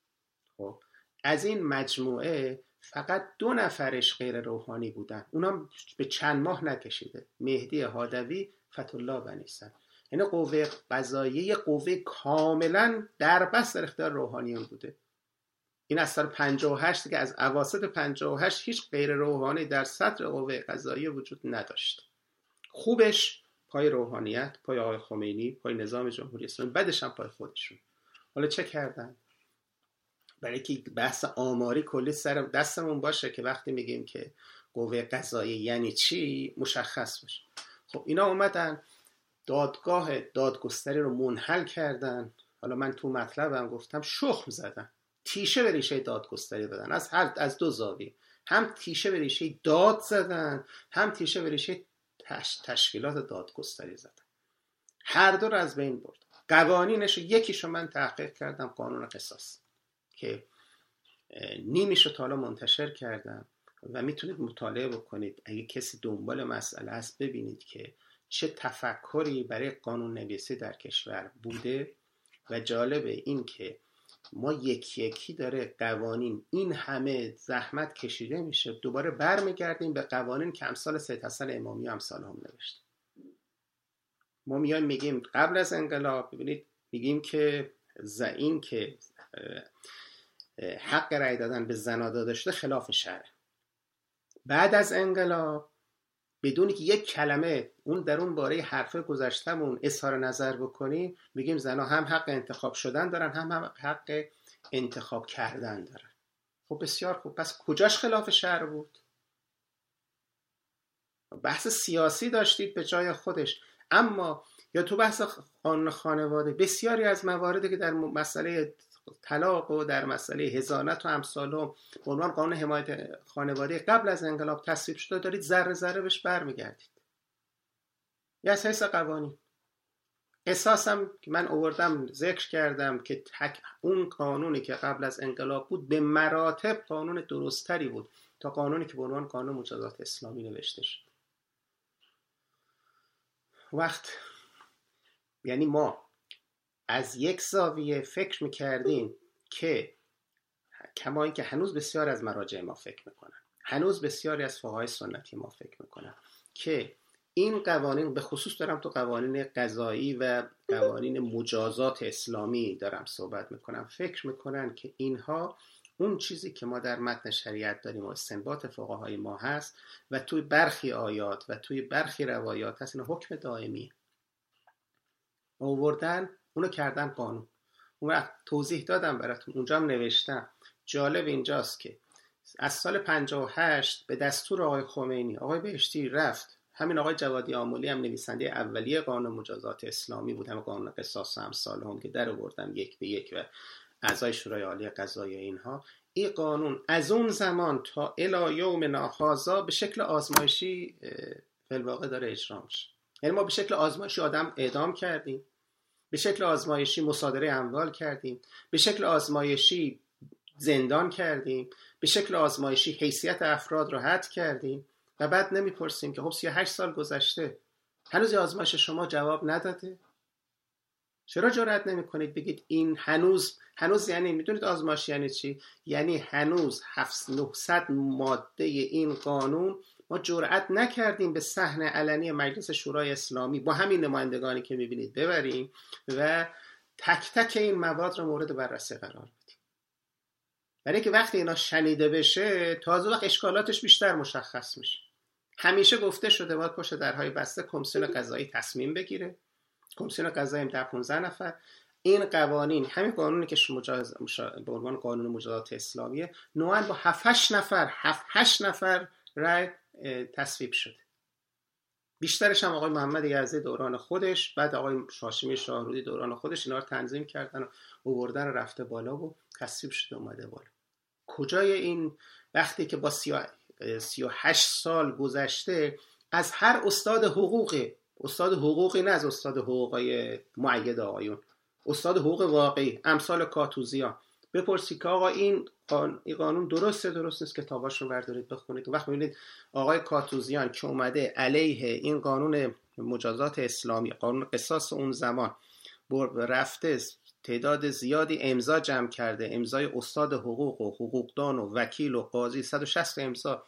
خب از این مجموعه فقط دو نفرش غیر روحانی بودن، اونم به چند ماه نکشیده، مهدی هادوی، فتح‌الله بنی صدر. یعنی قوه قضاییه قوه کاملا در بست در اختیار روحانیون بوده. این از سال پنجاه و هشت که از اواسط پنجاه و هشت هیچ غیر روحانی در صدر قوه قضاییه وجود نداشت. خوبش پای روحانیت، پای آقای خمینی، پای نظام جمهوری اسلامی، بعدش هم پای خودشون. حالا چه کردن؟ برای که بحث آماری کلی سر دستمون باشه که وقتی میگیم که قوه قضاییه یعنی چی مشخص باشه. خب اینا اومدن دادگاه دادگستری رو منحل کردن. حالا من تو مطلبم گفتم شخم زدن، تیشه به ریشه دادگستری دادن از هر از دو زاویه، هم تیشه به ریشه داد زدن، هم تیشه به ریشه تش... تشکیلات دادگستری زدن. هر دو رو از بین برد. قوانینش یکیشو من تحقیق کردم، قانون قصاص که نیمیشو تا حالا منتشر کردم و میتونید مطالعه بکنید اگه کسی دنبال مسئله است، ببینید که چه تفکری برای قانون نویسی در کشور بوده. و جالبه این که ما یکی یکی داره قوانین این همه زحمت کشیده میشه، دوباره برمیگردیم به قوانین که امثال سید حسن امامی و امثال هم نوشت. ما میایم میگیم قبل از انقلاب، ببینید میگیم که این که حق رأی دادن به زنا داده شده خلاف شرع. بعد از انقلاب بدونی که یک کلمه اون در اون باره حرفه گذشتمون اظهار نظر بکنی، میگیم زنا هم حق انتخاب شدن دارن، هم, هم حق انتخاب کردن دارن. خب بسیار خوب، پس کجاش خلاف شرع بود؟ بحث سیاسی داشتید به جای خودش، اما یا تو بحث قانون خانواده بسیاری از مواردی که در مسئله طلاق و در مسئله حضانت و امثالهم به عنوان قانون حمایت خانواده قبل از انقلاب تصویب شده، دارید ذره ذره بهش برمیگردید. یا از حیث قوانین قصاص هم که من آوردم ذکر کردم که تک اون قانونی که قبل از انقلاب بود به مراتب قانون درستری بود تا قانونی که به عنوان قانون مجازات اسلامی نوشته شد. وقت یعنی ما از یک زاویه فکر میکردیم که کما اینکه هنوز بسیار از مراجع ما فکر میکنن، هنوز بسیاری از فقهای سنتی ما فکر میکنن که این قوانین، به خصوص دارم تو قوانین قضایی و قوانین مجازات اسلامی دارم صحبت میکنم، فکر میکنن که اینها اون چیزی که ما در متن شریعت داریم و استنباط فقهای ما هست و توی برخی آیات و توی برخی روایات هست، این حکم دائمی آوردن اونو کردن قانون. اون وقت توضیح دادم براتون، اونجا هم نوشتم. جالب اینجاست که از سال پنجاه و هشت به دستور آقای خمینی آقای بهشتی رفت، همین آقای جوادی آملی هم نویسنده اولیه قانون مجازات اسلامی بود، هم قانون قصاص و امثال هم که در آوردن یک به یک و اعضای شورای عالی قضایی اینها، این قانون از اون زمان تا الی یومنا هذا به شکل آزمایشی فی الواقع داره اجرا میشه. یعنی ما به شکل آزمایشی آدم اعدام کردیم، به شکل آزمایشی مصادره اموال کردیم، به شکل آزمایشی زندان کردیم، به شکل آزمایشی حیثیت افراد رو حذف کردیم و بعد نمیپرسیم که خب سی و هشت سال گذشته هنوز آزمایش شما جواب نداده؟ چرا جرئت نمی‌کنید بگید این هنوز هنوز یعنی میدونید آزمایش یعنی چی؟ یعنی هنوز هفتصد نهصد ماده این قانون ما جرئت نکردیم به صحن علنی مجلس شورای اسلامی با همین نمایندگانی که میبینید ببریم و تک تک این مواد رو مورد بررسی قرار بدیم. برای که وقتی اینا شنیده بشه تازه وقت اشکالاتش بیشتر مشخص میشه. همیشه گفته شده باید پشت درهای بسته کمیسیون قضایی تصمیم بگیره. کمیسیون قضایی در پانزده نفر. این قوانین، همین قانونی که شما به عنوان قانون مجازات اسلامیه، نوعاً با هفت هشت نفر هفت هشت نفر رای تصویب شده. بیشترش هم آقای محمد یزدی دوران خودش، بعد آقای هاشمی شاهرودی دوران خودش اینا رو تنظیم کردن و آوردن رفته بالا و تصویب شده اومده بالا. کجای این وقتی که با سی و هشت سال گذشته از هر استاد حقوقی، استاد حقوقی نه از استاد حقوقای معید آقایون، استاد حقوق واقعی امثال کاتوزیان بپرسی که آقا این قانون درسته درست نیست، کتاباش رو بردارید بخونید. وقت میبینید آقای کاتوزیان که اومده علیه این قانون مجازات اسلامی، قانون قصاص اون زمان، رفته تعداد زیادی امضا جمع کرده، امضای استاد حقوق و حقوقدان و وکیل و قاضی صد و شصت امضا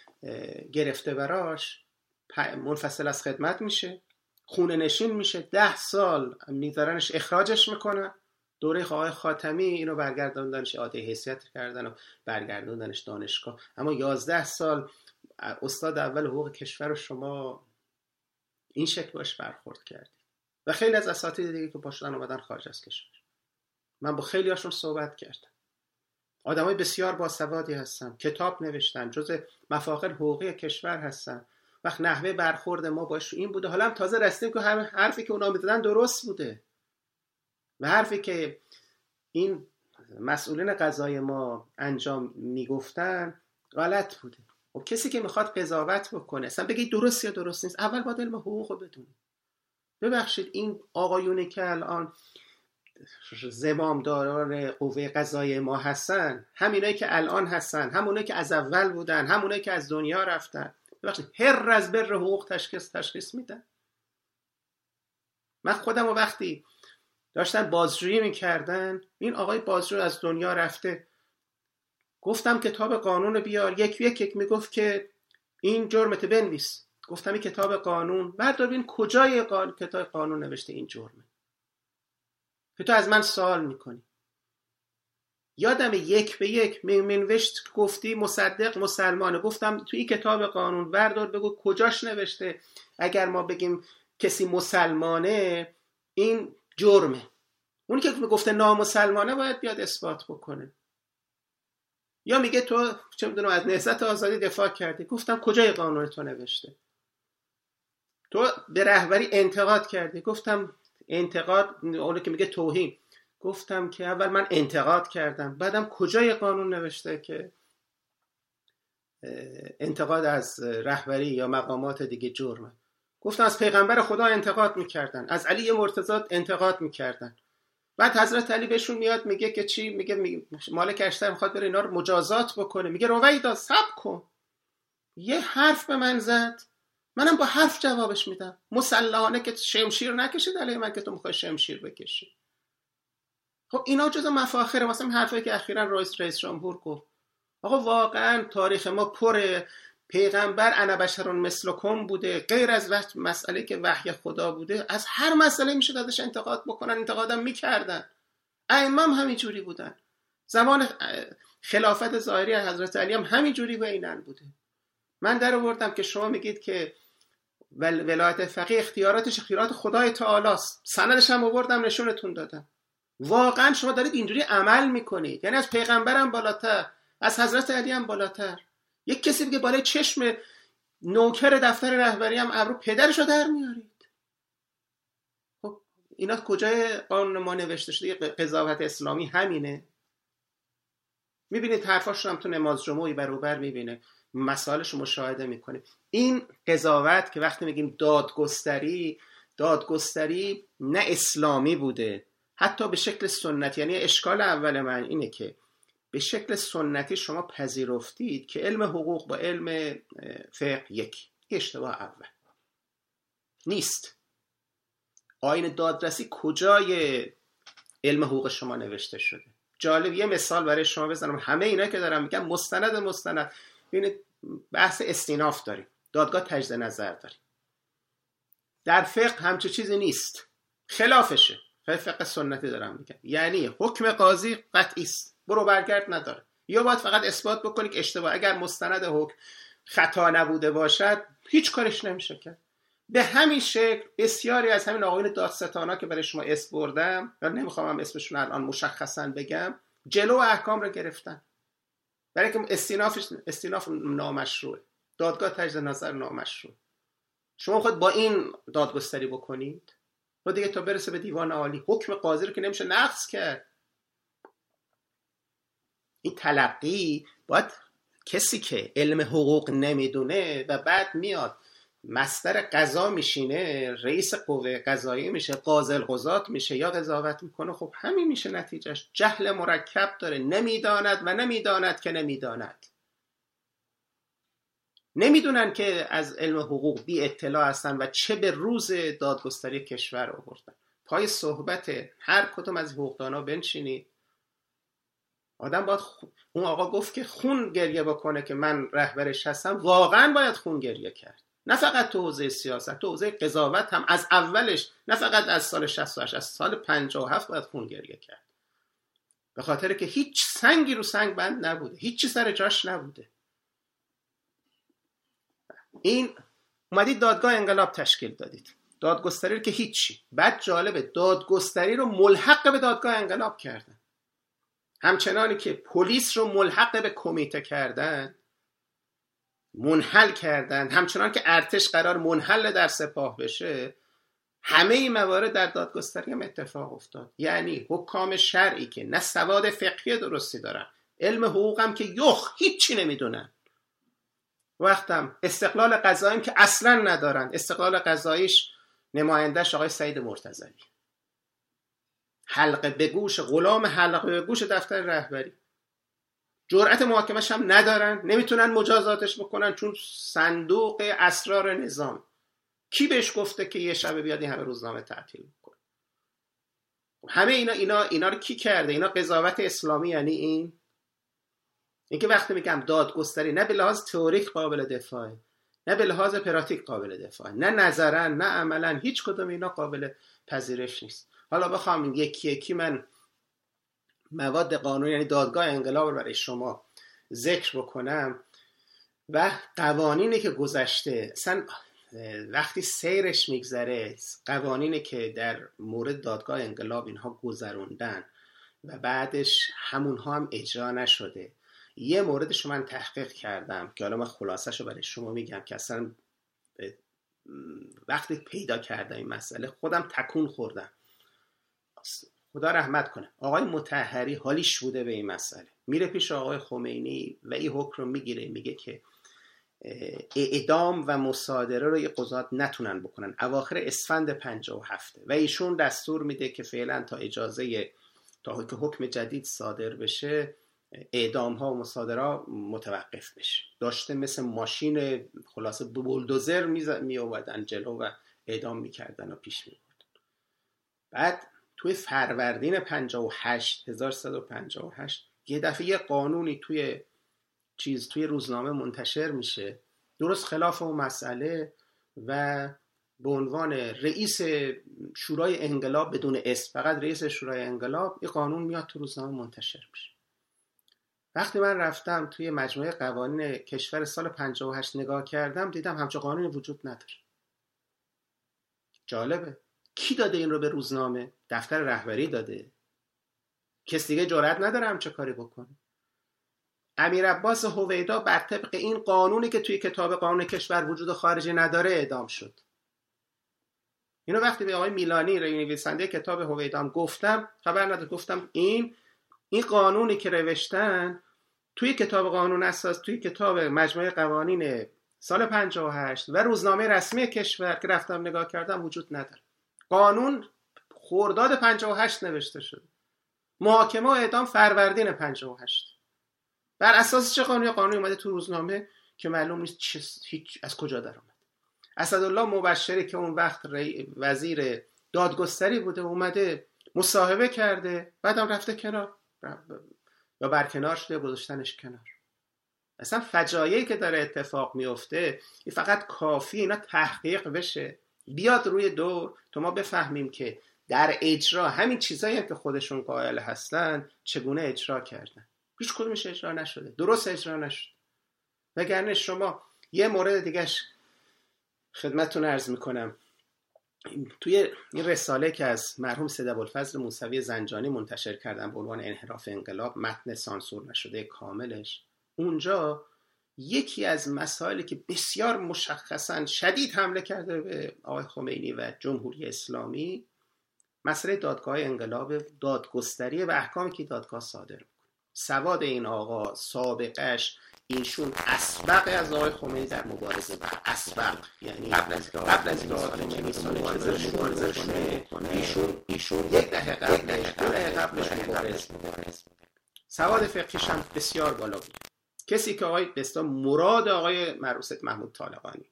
گرفته براش، منفصل از خدمت میشه، خونه نشین میشه، ده سال میذارنش اخراجش میکنن. دوره آقای خاتمی اینو برگردوندنش اعاده حیثیت کردن و برگردوندنش دانشگاه. اما یازده سال استاد اول حقوق کشور رو شما این شکل باش برخورد کردید و خیلی از اساتید دیگه که پاشدن اومدن خارج از کشور. من با خیلی هاشون صحبت کردم. آدمای بسیار باسوادی هستن، کتاب نوشتن، جزء مفاخر حقوقی کشور هستن. وقت نحوه برخورد ما باش این بوده. حالا هم تازه رسیدیم که هم حرفی که اونا می‌زدن درست بوده و حرفی که این مسئولین قضای ما انجام میگفتن غلط بوده. و کسی که میخواد قضاوت بکنه اصلا بگید درست یا درست نیست، اول باید علم حقوق رو بدونید. ببخشید این آقایونی که الان زمامداران قوه قضاییه ما هستن، همینایی که الان هستن، همونایی که از اول بودن، همونایی که از دنیا رفتن، ببخشید هر از بر حقوق تشخیص تشخیص میدن. من خودم وقتی داشتن بازجویی میکردن، این آقای بازجو از دنیا رفته، گفتم کتاب قانون بیار، یک یک یک میگفت که این جرمت بنویس. گفتم این کتاب قانون بردار ببین کجای قانون کتاب قانون نوشته این جرمه که تو از من سوال میکنی. یادم یک به یک منوشت گفتی مصدق مسلمانه. گفتم تو این کتاب قانون بردار بگو کجاش نوشته اگر ما بگیم کسی مسلمانه این جرمه. اونی که گفته نامسلمانه باید بیاد اثبات بکنه. یا میگه تو چه میدونم از نهضت آزادی دفاع کردی. گفتم کجای قانون تو نوشته؟ تو به رهبری انتقاد کردی. گفتم انتقاد، اونی که میگه توهین، گفتم که اول من انتقاد کردم، بعدم کجای قانون نوشته که انتقاد از رهبری یا مقامات دیگه جرمه؟ گفتم از پیغمبر خدا انتقاد میکردن، از علی مرتضی انتقاد میکردن. بعد حضرت علی بهشون میاد میگه که چی؟ میگه, میگه مالک اشتر میخواد بره اینا رو مجازات بکنه. میگه رویدا صبر کن. یه حرف به من زد، منم با حرف جوابش میدم. مسلحانه که شمشیر نکشید علیه من که تو میخوای شمشیر بکشی. خب اینا جزء مفاخره. مثلا حرفی که اخیراً رئیس رئیس جمهور گفت، آقا واقعا تاریخ ما پر پیغمبر انا بشر مثلکم بوده، غیر از وقت مسئله که وحی خدا بوده از هر مسئله میشه ازش انتقاد بکنن، انتقادم میکردن. ائمه هم همین جوری بودن. زمان خلافت ظاهری حضرت علی هم همین جوری و اینن بوده. من در آوردم که شما میگید که ولایت فقیه اختیاراتش اختیارات خدای تعالی است، سندش هم آوردم نشونتون دادم. واقعا شما دارید اینجوری عمل میکنید، یعنی از پیغمبرم بالاتر، از حضرت علی هم بالاتر. یک کسی بگه بالای چشم نوکر دفتر رهبری هم ابرو پدرشو در میارید. خب اینا کجای قانون ما نوشته شده؟ قضاوت اسلامی همینه. میبینید حرفاشون هم تو نماز جمعه برابر میبینه، مسائلش رو مشاهده میکنه. این قضاوت که وقتی میگیم دادگستری، دادگستری نه اسلامی بوده، حتی به شکل سنتی. یعنی اشکال اول من اینه که به شکل سنتی شما پذیرفتید که علم حقوق با علم فقه یک اشتباه اول نیست. آیین دادرسی کجای علم حقوق شما نوشته شده؟ جالب یه مثال برای شما بزنم. همه اینا که دارم میگم مستند مستند ببینید، بحث استیناف داریم، دادگاه تجدید نظر داریم. در فقه همچه چیزی نیست، خلافشه. فقه سنتی دارم میگم، یعنی حکم قاضی قطعی است، برو برگرد نداره، یا باید فقط اثبات بکنی که اشتباه. اگر مستند حکم خطا نبوده باشد هیچ کارش نمیشه کرد. به همین شکل بسیاری از همین آقایون دادستانا که برای شما اسم بردم، یا نمیخوام هم اسمشون الان مشخصا بگم، جلو احکام رو گرفتن برای که استیناف استیناف نامشروع، دادگاه تجدید نظر نامشروع. شما خود با این دادگستری بکنید و دیگه تا برسه به دیوان عالی حکم قاضی رو که نمیشه نقض کرد. این تلقی باید کسی که علم حقوق نمیدونه و بعد میاد مصدر قضا میشینه، رئیس قوه قضاییه میشه، قاضی القضات میشه یا قضاوت میکنه، خب همین میشه نتیجهش. جهل مرکب داره، نمیداند و نمیداند که نمیداند. نمیدونن که از علم حقوق بی اطلاع هستن و چه به روز دادگستری کشور آوردن. پای صحبت هر کدوم از حقوقدانا بنشینید. آدم باید خ... اون آقا گفت که خون گریه بکنه که من رهبرش هستم، واقعا باید خون گریه کرد. نه فقط تو حوزه سیاست، تو حوزه قضاوت هم از اولش، نه فقط از سال شصت و هشت، از سال پنجاه و هفت باید خون گریه کرد. به خاطر که هیچ سنگی رو سنگ بند نبوده، هیچی سر جاش نبوده. این اومدید دادگاه انقلاب تشکیل دادید، دادگستری رو که هیچی. بعد جالبه دادگستری رو ملحق به دادگاه انقلاب کردن، همچنانی که پلیس رو ملحق به کمیته کردن، منحل کردن، همچنان که ارتش قرار منحل در سپاه بشه. همه این موارد در دادگستری هم اتفاق افتاد. یعنی حکام شرعی که نه سواد فقهی درستی دارن، علم حقوق هم که یخ هیچی نمیدونن، وقتم استقلال قضاییم که اصلا ندارن. استقلال قضاییش نمایندهش آقای سعید مرتضوی، حلقه به گوش، غلام حلقه به گوش دفتر رهبری. جرأت محاکمش هم ندارن، نمیتونن مجازاتش بکنن چون صندوق اسرار نظام. کی بهش گفته که یه شب بیاد این همه روزنامه تعطیل بکنه؟ همه اینا اینا اینا رو کی کرده؟ اینا قضاوت اسلامی. یعنی این اینکه وقتی میگم دادگستری نه به لحاظ تئوریک قابل دفاعه، نه به لحاظ پراتیک قابل دفاعه، نه نظرا نه عملا، هیچ کدوم اینا قابل پذیرش نیست. حالا بخوام یکی یکی من مواد قانونی یعنی دادگاه انقلاب رو برای شما ذکر بکنم و قوانینی که گذشته، اصلا وقتی سیرش میگذره، قوانینی که در مورد دادگاه انقلاب اینها گذروندن و بعدش همونها هم اجرا نشده. یه موردش من تحقیق کردم که حالا من خلاصش رو برای شما میگم که اصلا وقتی پیدا کردم این مسئله خودم تکون خوردم. خدا رحمت کنه آقای مطهری حالیش بوده به این مسئله، میره پیش آقای خمینی و این حکم رو میگیره، میگه که اعدام و مصادره رو یه قضات نتونن بکنن اواخر اسفند پنجاه و هفت و ایشون دستور میده که فعلا تا اجازه تا که حکم جدید صادر بشه اعدام ها و مصادره متوقف بشه. داشته مثل ماشین خلاصه بولدوزر می آوردن جلو و اعدام میکردن و پیش میبردن. بعد توی فروردین پنجاه و هشت هزار و سیصد و پنجاه و هشت یه دفعه یه قانونی توی چیز توی روزنامه منتشر میشه درست خلاف اون مسئله و به عنوان رئیس شورای انقلاب بدون اسم، فقط رئیس شورای انقلاب، این قانون میاد تو روزنامه منتشر میشه. وقتی من رفتم توی مجموعه قوانین کشور سال پنجاه و هشت نگاه کردم، دیدم همچون قانونی وجود نداره. جالبه. کی داده این رو به روزنامه؟ دفتر رهبری داده. کس دیگه جرئت نداره همچه کاری بکنه. امیر عباس هویدا بر طبق این قانونی که توی کتاب قانون کشور وجود خارجی نداره اعدام شد. اینو وقتی به آقای میلانی نویسنده کتاب هویدام گفتم خبر نداشت. گفتم این این قانونی که نوشتن توی کتاب قانون اساس، توی کتاب مجموعه قوانین سال پنجاه و هشت و روزنامه رسمی کشور که رفتم نگاه کردم وجود نداره. قانون خرداد پنجاه و هشت نوشته شده، محاکمه و اعدام فروردین پنجاه و هشت. بر اساس چه قانونی؟ قانونی اومده تو روزنامه که معلوم نیست چه هیچ از کجا در اومد. اسدالله مبشری که اون وقت وزیر دادگستری بوده اومده مصاحبه کرده، بعدم رفته کنار یا برکنار شده، گذاشتنش کنار. اصلا فجایعی که داره اتفاق میفته این فقط کافی اینا تحقیق بشه، بیاد روی دور تا ما بفهمیم که در اجرا همین چیزایی هم که خودشون قائل هستن چگونه اجرا کردن. هیچ کدومش اجرا نشده، درست اجرا نشده. وگرنه شما یه مورد دیگهش خدمتتون عرض میکنم. توی این رساله که از مرحوم سید ابوالفضل موسوی زنجانی منتشر کردن به عنوان انحراف انقلاب، متن سانسور نشده کاملش، اونجا یکی از مسائلی که بسیار مشخصاً شدید حمله کرده به آقای خمینی و جمهوری اسلامی، مسئله دادگاه انقلاب، دادگستری و احکامی که دادگاه صادر میکنه. سواد این آقا، سابقش، ایشون اسبق از آقای خمینی در مبارزه بود. اسبق یعنی قبل از قبل از اینکه خمینی سال مبارزه مبارزه کنه، ایشون ایشون یک دهه قبلش دو دهه قبلش مبارز مبارز سواد فقهیش هم بسیار بالا بود. کسی که آقای بستا مراد آقای معروف محمود طالقانی.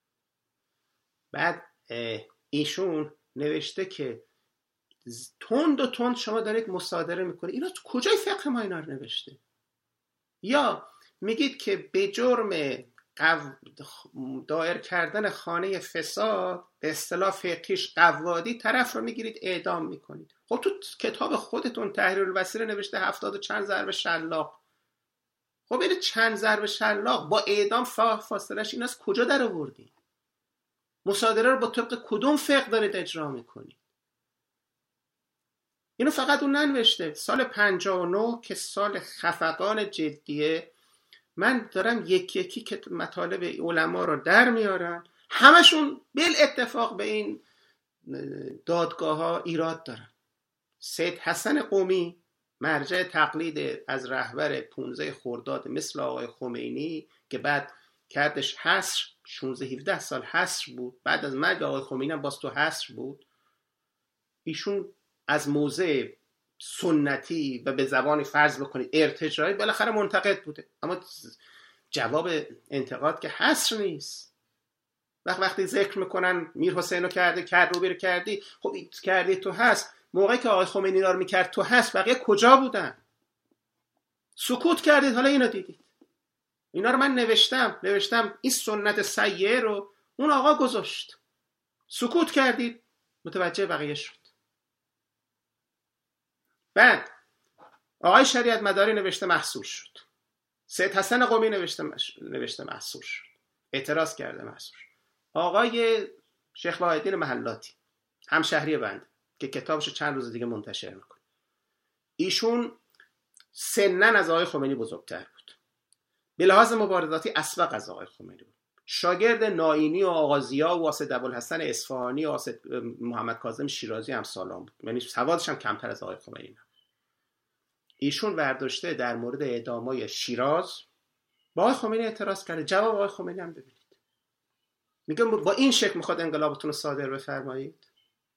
بعد ایشون نوشته که تند و تند شما دارید مصادره میکنید. اینا تو کجای فقه ما اینا رو نوشته؟ یا میگید که به جرم قو... دایر کردن خانه فساد به اصطلاح فقهیش قوادی طرف رو میگیرید اعدام میکنید. خب تو کتاب خودتون تحریر الوسیله نوشته هفتاد و چند ضرب شلاق. خب این چند ضرب شلاق با اعدام فاصلش این از کجا در آوردید؟ مصادره رو با طبق کدوم فقه دارید اجرا میکنید؟ اینو فقط اون ننوشته. سال پنجاه و نه که سال خفقان جدیه، من دارم یکی یکی که مطالب علما رو در میارم، همشون بل اتفاق به این دادگاه ها ایراد دارن. سید حسن قمی مرجع تقلید از رهبر پانزده خرداد مثل آقای خمینی که بعد کردش حصر، شانزده هفده سال حصر بود، بعد از مرگ آقای خمینی هم باز تو حصر بود. ایشون از موضع سنتی و به زبانی فرض بکنید ارتجاعی بالاخره منتقد بوده، اما جواب انتقاد که حصر نیست. وقت وقتی ذکر میکنن میر حسینو کرده کرد رو بیر کردی، خب کردی تو هست. موقعی که آقای خمینی رو میکرد تو هست بقیه کجا بودن؟ سکوت کردید. حالا اینو دیدید. اینا رو من نوشتم نوشتم این سنت سیئه رو اون آقا گذاشت، سکوت کردید، متوجه بقیه شد. بعد آقای شریعت مداری نوشته محصول شد، سید حسن قمی نوشته مش... نوشته محصول شد، اعتراض کرده محصول شد. آقای شیخ بهاءالدین محلاتی همشهری بنده که کتابش چند روز دیگه منتشر میکنه، ایشون سنن از آقای خمینی بزرگتر بود، به لحاظ مبارزاتی اسبق از آقای خمینی بود، شاگرد ناینی و آغازیا و واسط ابوالحسن اصفهانی و واسط محمد کاظم شیرازی هم سالان بود، یعنی سوادش هم کمتر از آقای خمینی نه. ایشون برداشته در مورد اعدامای شیراز با آقای خمینی اعتراض کرده. جواب آقای خمینی هم ببینید، میگه با این شکل میخواد انقلابتون رو صادر بفرمایید.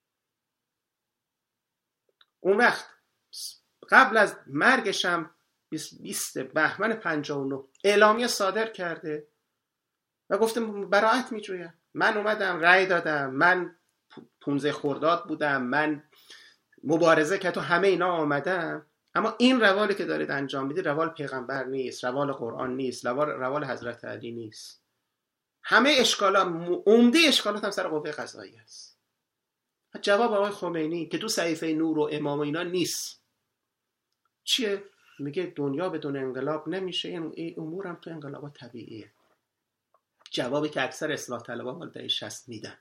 اون وقت قبل از مرگش هم بیست بهمن پنجاه و نه اعلامیه صادر کرده و گفته براءت میجویم. من اومدم رأی دادم، من پانزده خرداد بودم، من مبارزه که تو همه اینا آمدم، اما این روالی که دارید انجام میدید روال پیغمبر نیست، روال قرآن نیست، روال, روال حضرت علی نیست. همه اشکالات، عمده اشکالات هم سر قوه قضاییه است. جواب آقای خمینی که تو صحیفه نور و امام و اینا نیست چیه؟ میگه دنیا بدون انقلاب نمیشه، این امور هم تو انقلابات طبیعیه. جوابی که اکثر اصلاح طلبان مال دهه شصت میدن.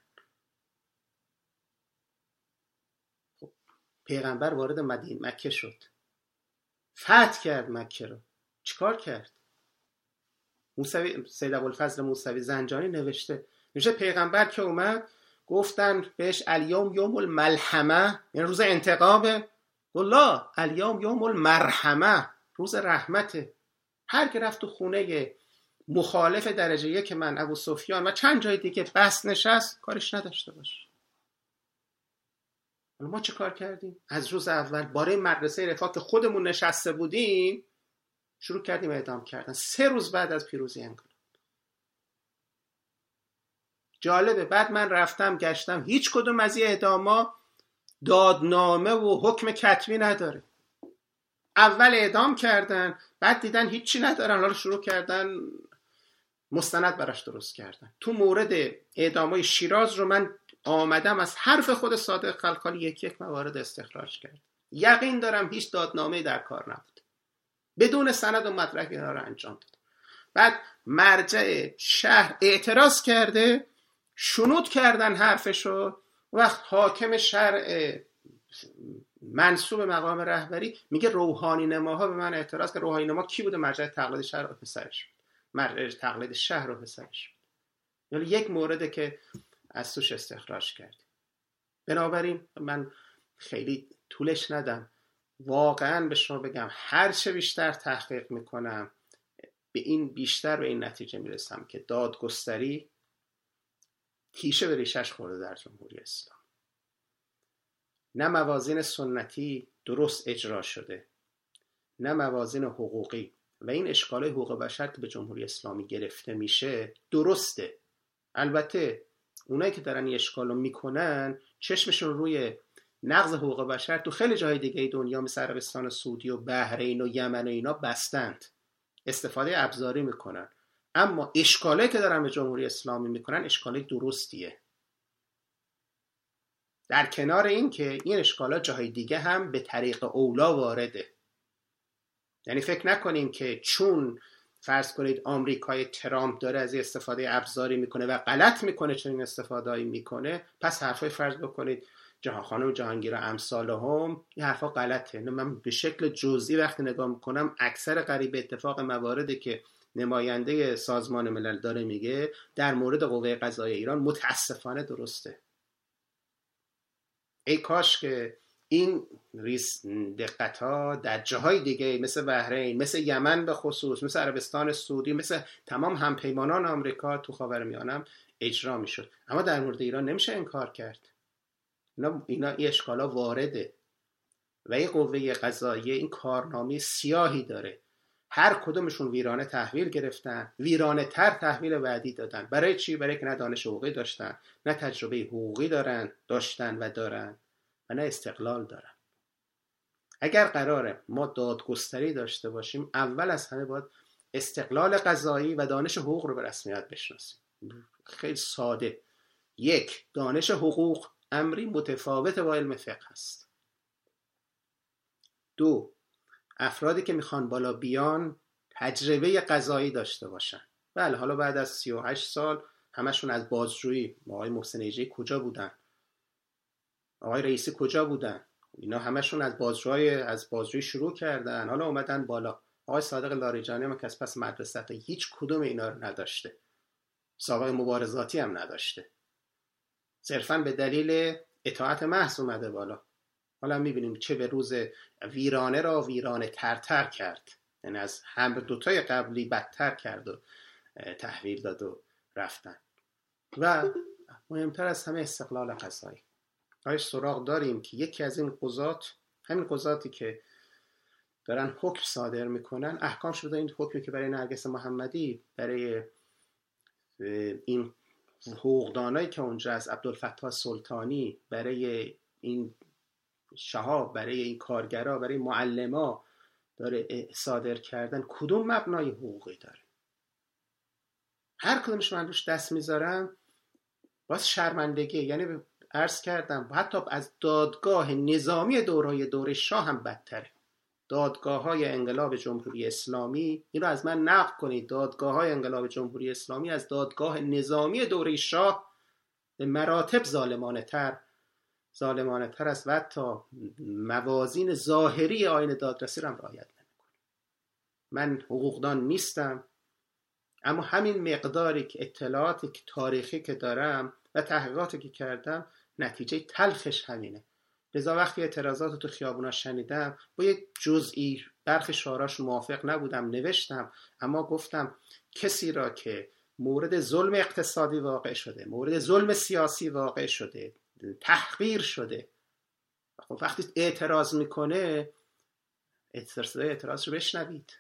خب پیغمبر وارد مدینه مکه شد، فتح کرد مکه رو، چیکار کرد؟ موسوی سید ابوالفضل موسوی زنجانی نوشته نوشته پیغمبر که اومد گفتن بهش الیوم یوم الملحمه، یعنی روز انتقامه. والله الیوم یوم المرحمه، روز رحمته. هر که رفت تو خونه مخالف درجه یک من، ابو سفیان و چند جای دیگه بس نشست، کارش نداشته باشه. ما چه کار کردیم؟ از روز اول باره مدرسه رفاه که خودمون نشسته بودیم شروع کردیم اعدام کردن، سه روز بعد از پیروزی انقلاب. جالبه بعد من رفتم گشتم، هیچ کدوم از این اعداما دادنامه و حکم کتبی نداره. اول اعدام کردن، بعد دیدن هیچی ندارن، حالا شروع کردن مستند براش درست کردن. تو مورد اعدامای شیراز رو من آمدم از حرف خود صادق خلخالی یک یک موارد استخراج کرد. یقین دارم هیچ دادنامه‌ای در کار نبود، بدون سند و مدرک اینا رو انجام داد. بعد مرجع شهر اعتراض کرده، شنود کردن حرفشو. وقت حاکم شرع منصوب مقام رهبری میگه روحانی نماها به من اعتراض که روحانی نما کی بوده؟ مرجع تقلید شهر رو پسرش بود، مرجع تقلید شهر رو پسرش بود. یعنی یک مورده که از توش استخراج کردیم. بنابراین من خیلی طولش ندم، واقعا به شما بگم هر چه بیشتر تحقیق میکنم به این بیشتر به این نتیجه میرسم که دادگستری تیشه به ریشش خورده در جمهوری اسلامی. نه موازین سنتی درست اجرا شده، نه موازین حقوقی، و این اشکال حقوق بشر که به جمهوری اسلامی گرفته میشه درسته. البته اونایی که دارن این اشکالو میکنن چشمشون روی نقض حقوق بشر تو خیلی جای دیگه دنیا مثل عربستان سعودی و بحرین و یمن و اینا بستند، استفاده ابزاری میکنن. اما اشکالی که دارن به جمهوری اسلامی میکنن اشکالی درستیه. در کنار این که این اشکالات جاهای دیگه هم به طریق اولا وارده. یعنی فکر نکنیم که چون فرض کنید آمریکای ترامپ داره از استفاده ابزاری میکنه و غلط میکنه چون این استفادهایی میکنه، پس حرفای فرض بکنید جهان خانم جهانگیر و امثالهم این حرفا غلطه. من به شکل جزئی وقتی نگاه میکنم اکثر قریب اتفاق مواردی که نماینده سازمان ملل داره میگه در مورد قوه قضاییه ایران متاسفانه درسته. ای کاش که این ریس دقت ها در جاهای دیگه مثل بحرین، مثل یمن به خصوص، مثل عربستان سعودی، مثل تمام همپیمانان آمریکا تو خاورمیانه اجرا میشد. اما در مورد ایران نمیشه انکار کرد. اینا اینا این اشکالا وارده و این قوه قضاییه این کارنامه سیاهی داره. هر کدومشون ویرانه تحویل گرفتن، ویرانه تر تحویل بعدی دادن. برای چی؟ برای که نه دانش حقوقی داشتن، نه تجربه حقوقی دارن، داشتن و دارن، و نه استقلال دارن. اگر قراره ما دادگستری داشته باشیم، اول از همه باید استقلال قضایی و دانش حقوق رو به رسمیت بشناسیم. خیلی ساده. یک، دانش حقوق امری متفاوت با علم فقه است. دو، افرادی که میخوان بالا بیان تجربه قضایی داشته باشن. بله حالا بعد از سی و هشت سال همشون از بازجویی، آقای محسن ایجی کجا بودن؟ آقای رئیسی کجا بودن؟ اینا همشون از بازجویی از بازجویی شروع کردن، حالا اومدن بالا. آقای صادق لاریجانی هم که از پس مدرسه هیچ کدوم اینا رو نداشته، سابقه مبارزاتی هم نداشته، صرفاً به دلیل اطاعت محض اومده بالا. حالا میبینیم چه به روز ویرانه را ویرانه ترتر کرد، یعنی از هم دوتای قبلی بدتر کرد و تحویل داد و رفتن. و مهمتر از همه استقلال قضایی. آیا سراغ داریم که یکی از این قضات، همین قضاتی که دارن حکم صادر میکنن، احکام شده این حکمی که برای نرگس محمدی، برای این حقوقدانایی که اونجا از عبدالفتاح سلطانی، برای این شهاب، برای این کارگرا، برای معلما داره صادر کردن، کدوم مبنای حقوقی داره؟ هر کدومش من روش دست میذارم باز شرمندگی. یعنی عرض کردم حتی از دادگاه نظامی دورهای دوره شاه هم بدتره. دادگاه های انقلاب جمهوری اسلامی، این رو از من نقل کنید، دادگاه های انقلاب جمهوری اسلامی از دادگاه نظامی دوره شاه به مراتب ظالمانه تر ظالمانه تر است و حتی موازین ظاهری آیین دادرسی رو هم رعایت نمی‌کنه. من حقوقدان نیستم، اما همین مقداری که اطلاعاتی که تاریخی که دارم و تحقیقاتی که کردم نتیجه تلخش همینه. لذا وقتی اعتراضات رو تو خیابونا شنیدم، با یک جزئی برخی شعراش موافق نبودم، نوشتم، اما گفتم کسی را که مورد ظلم اقتصادی واقع شده، مورد ظلم سیاسی واقع شده، تحقیر شده، خب وقتی اعتراض میکنه صدای اعتراض رو بشنوید.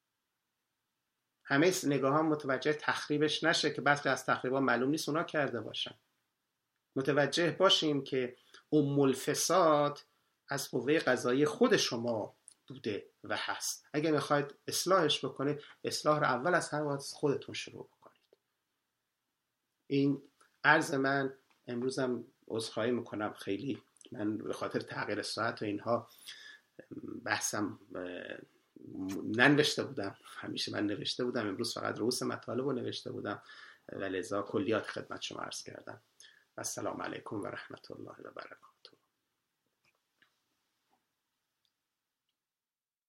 همه نگاه ها متوجه تخریبش نشه که بعضی از تخریبا معلوم نیست اونا کرده باشن. متوجه باشیم که ام الفساد از قوه قضایی خود شما بوده و هست. اگه میخواید اصلاحش بکنید، اصلاح رو اول از همه از خودتون شروع بکنید. این عرض من. امروزم عذرخواهی میکنم خیلی من به خاطر تغییر ساعت و اینها بحثم ننوشته بودم. همیشه من نوشته بودم، امروز فقط رؤوس مطالب رو نوشته بودم و لذا کلیات خدمت شما عرض کردم. السلام علیکم و رحمت الله و برکاته.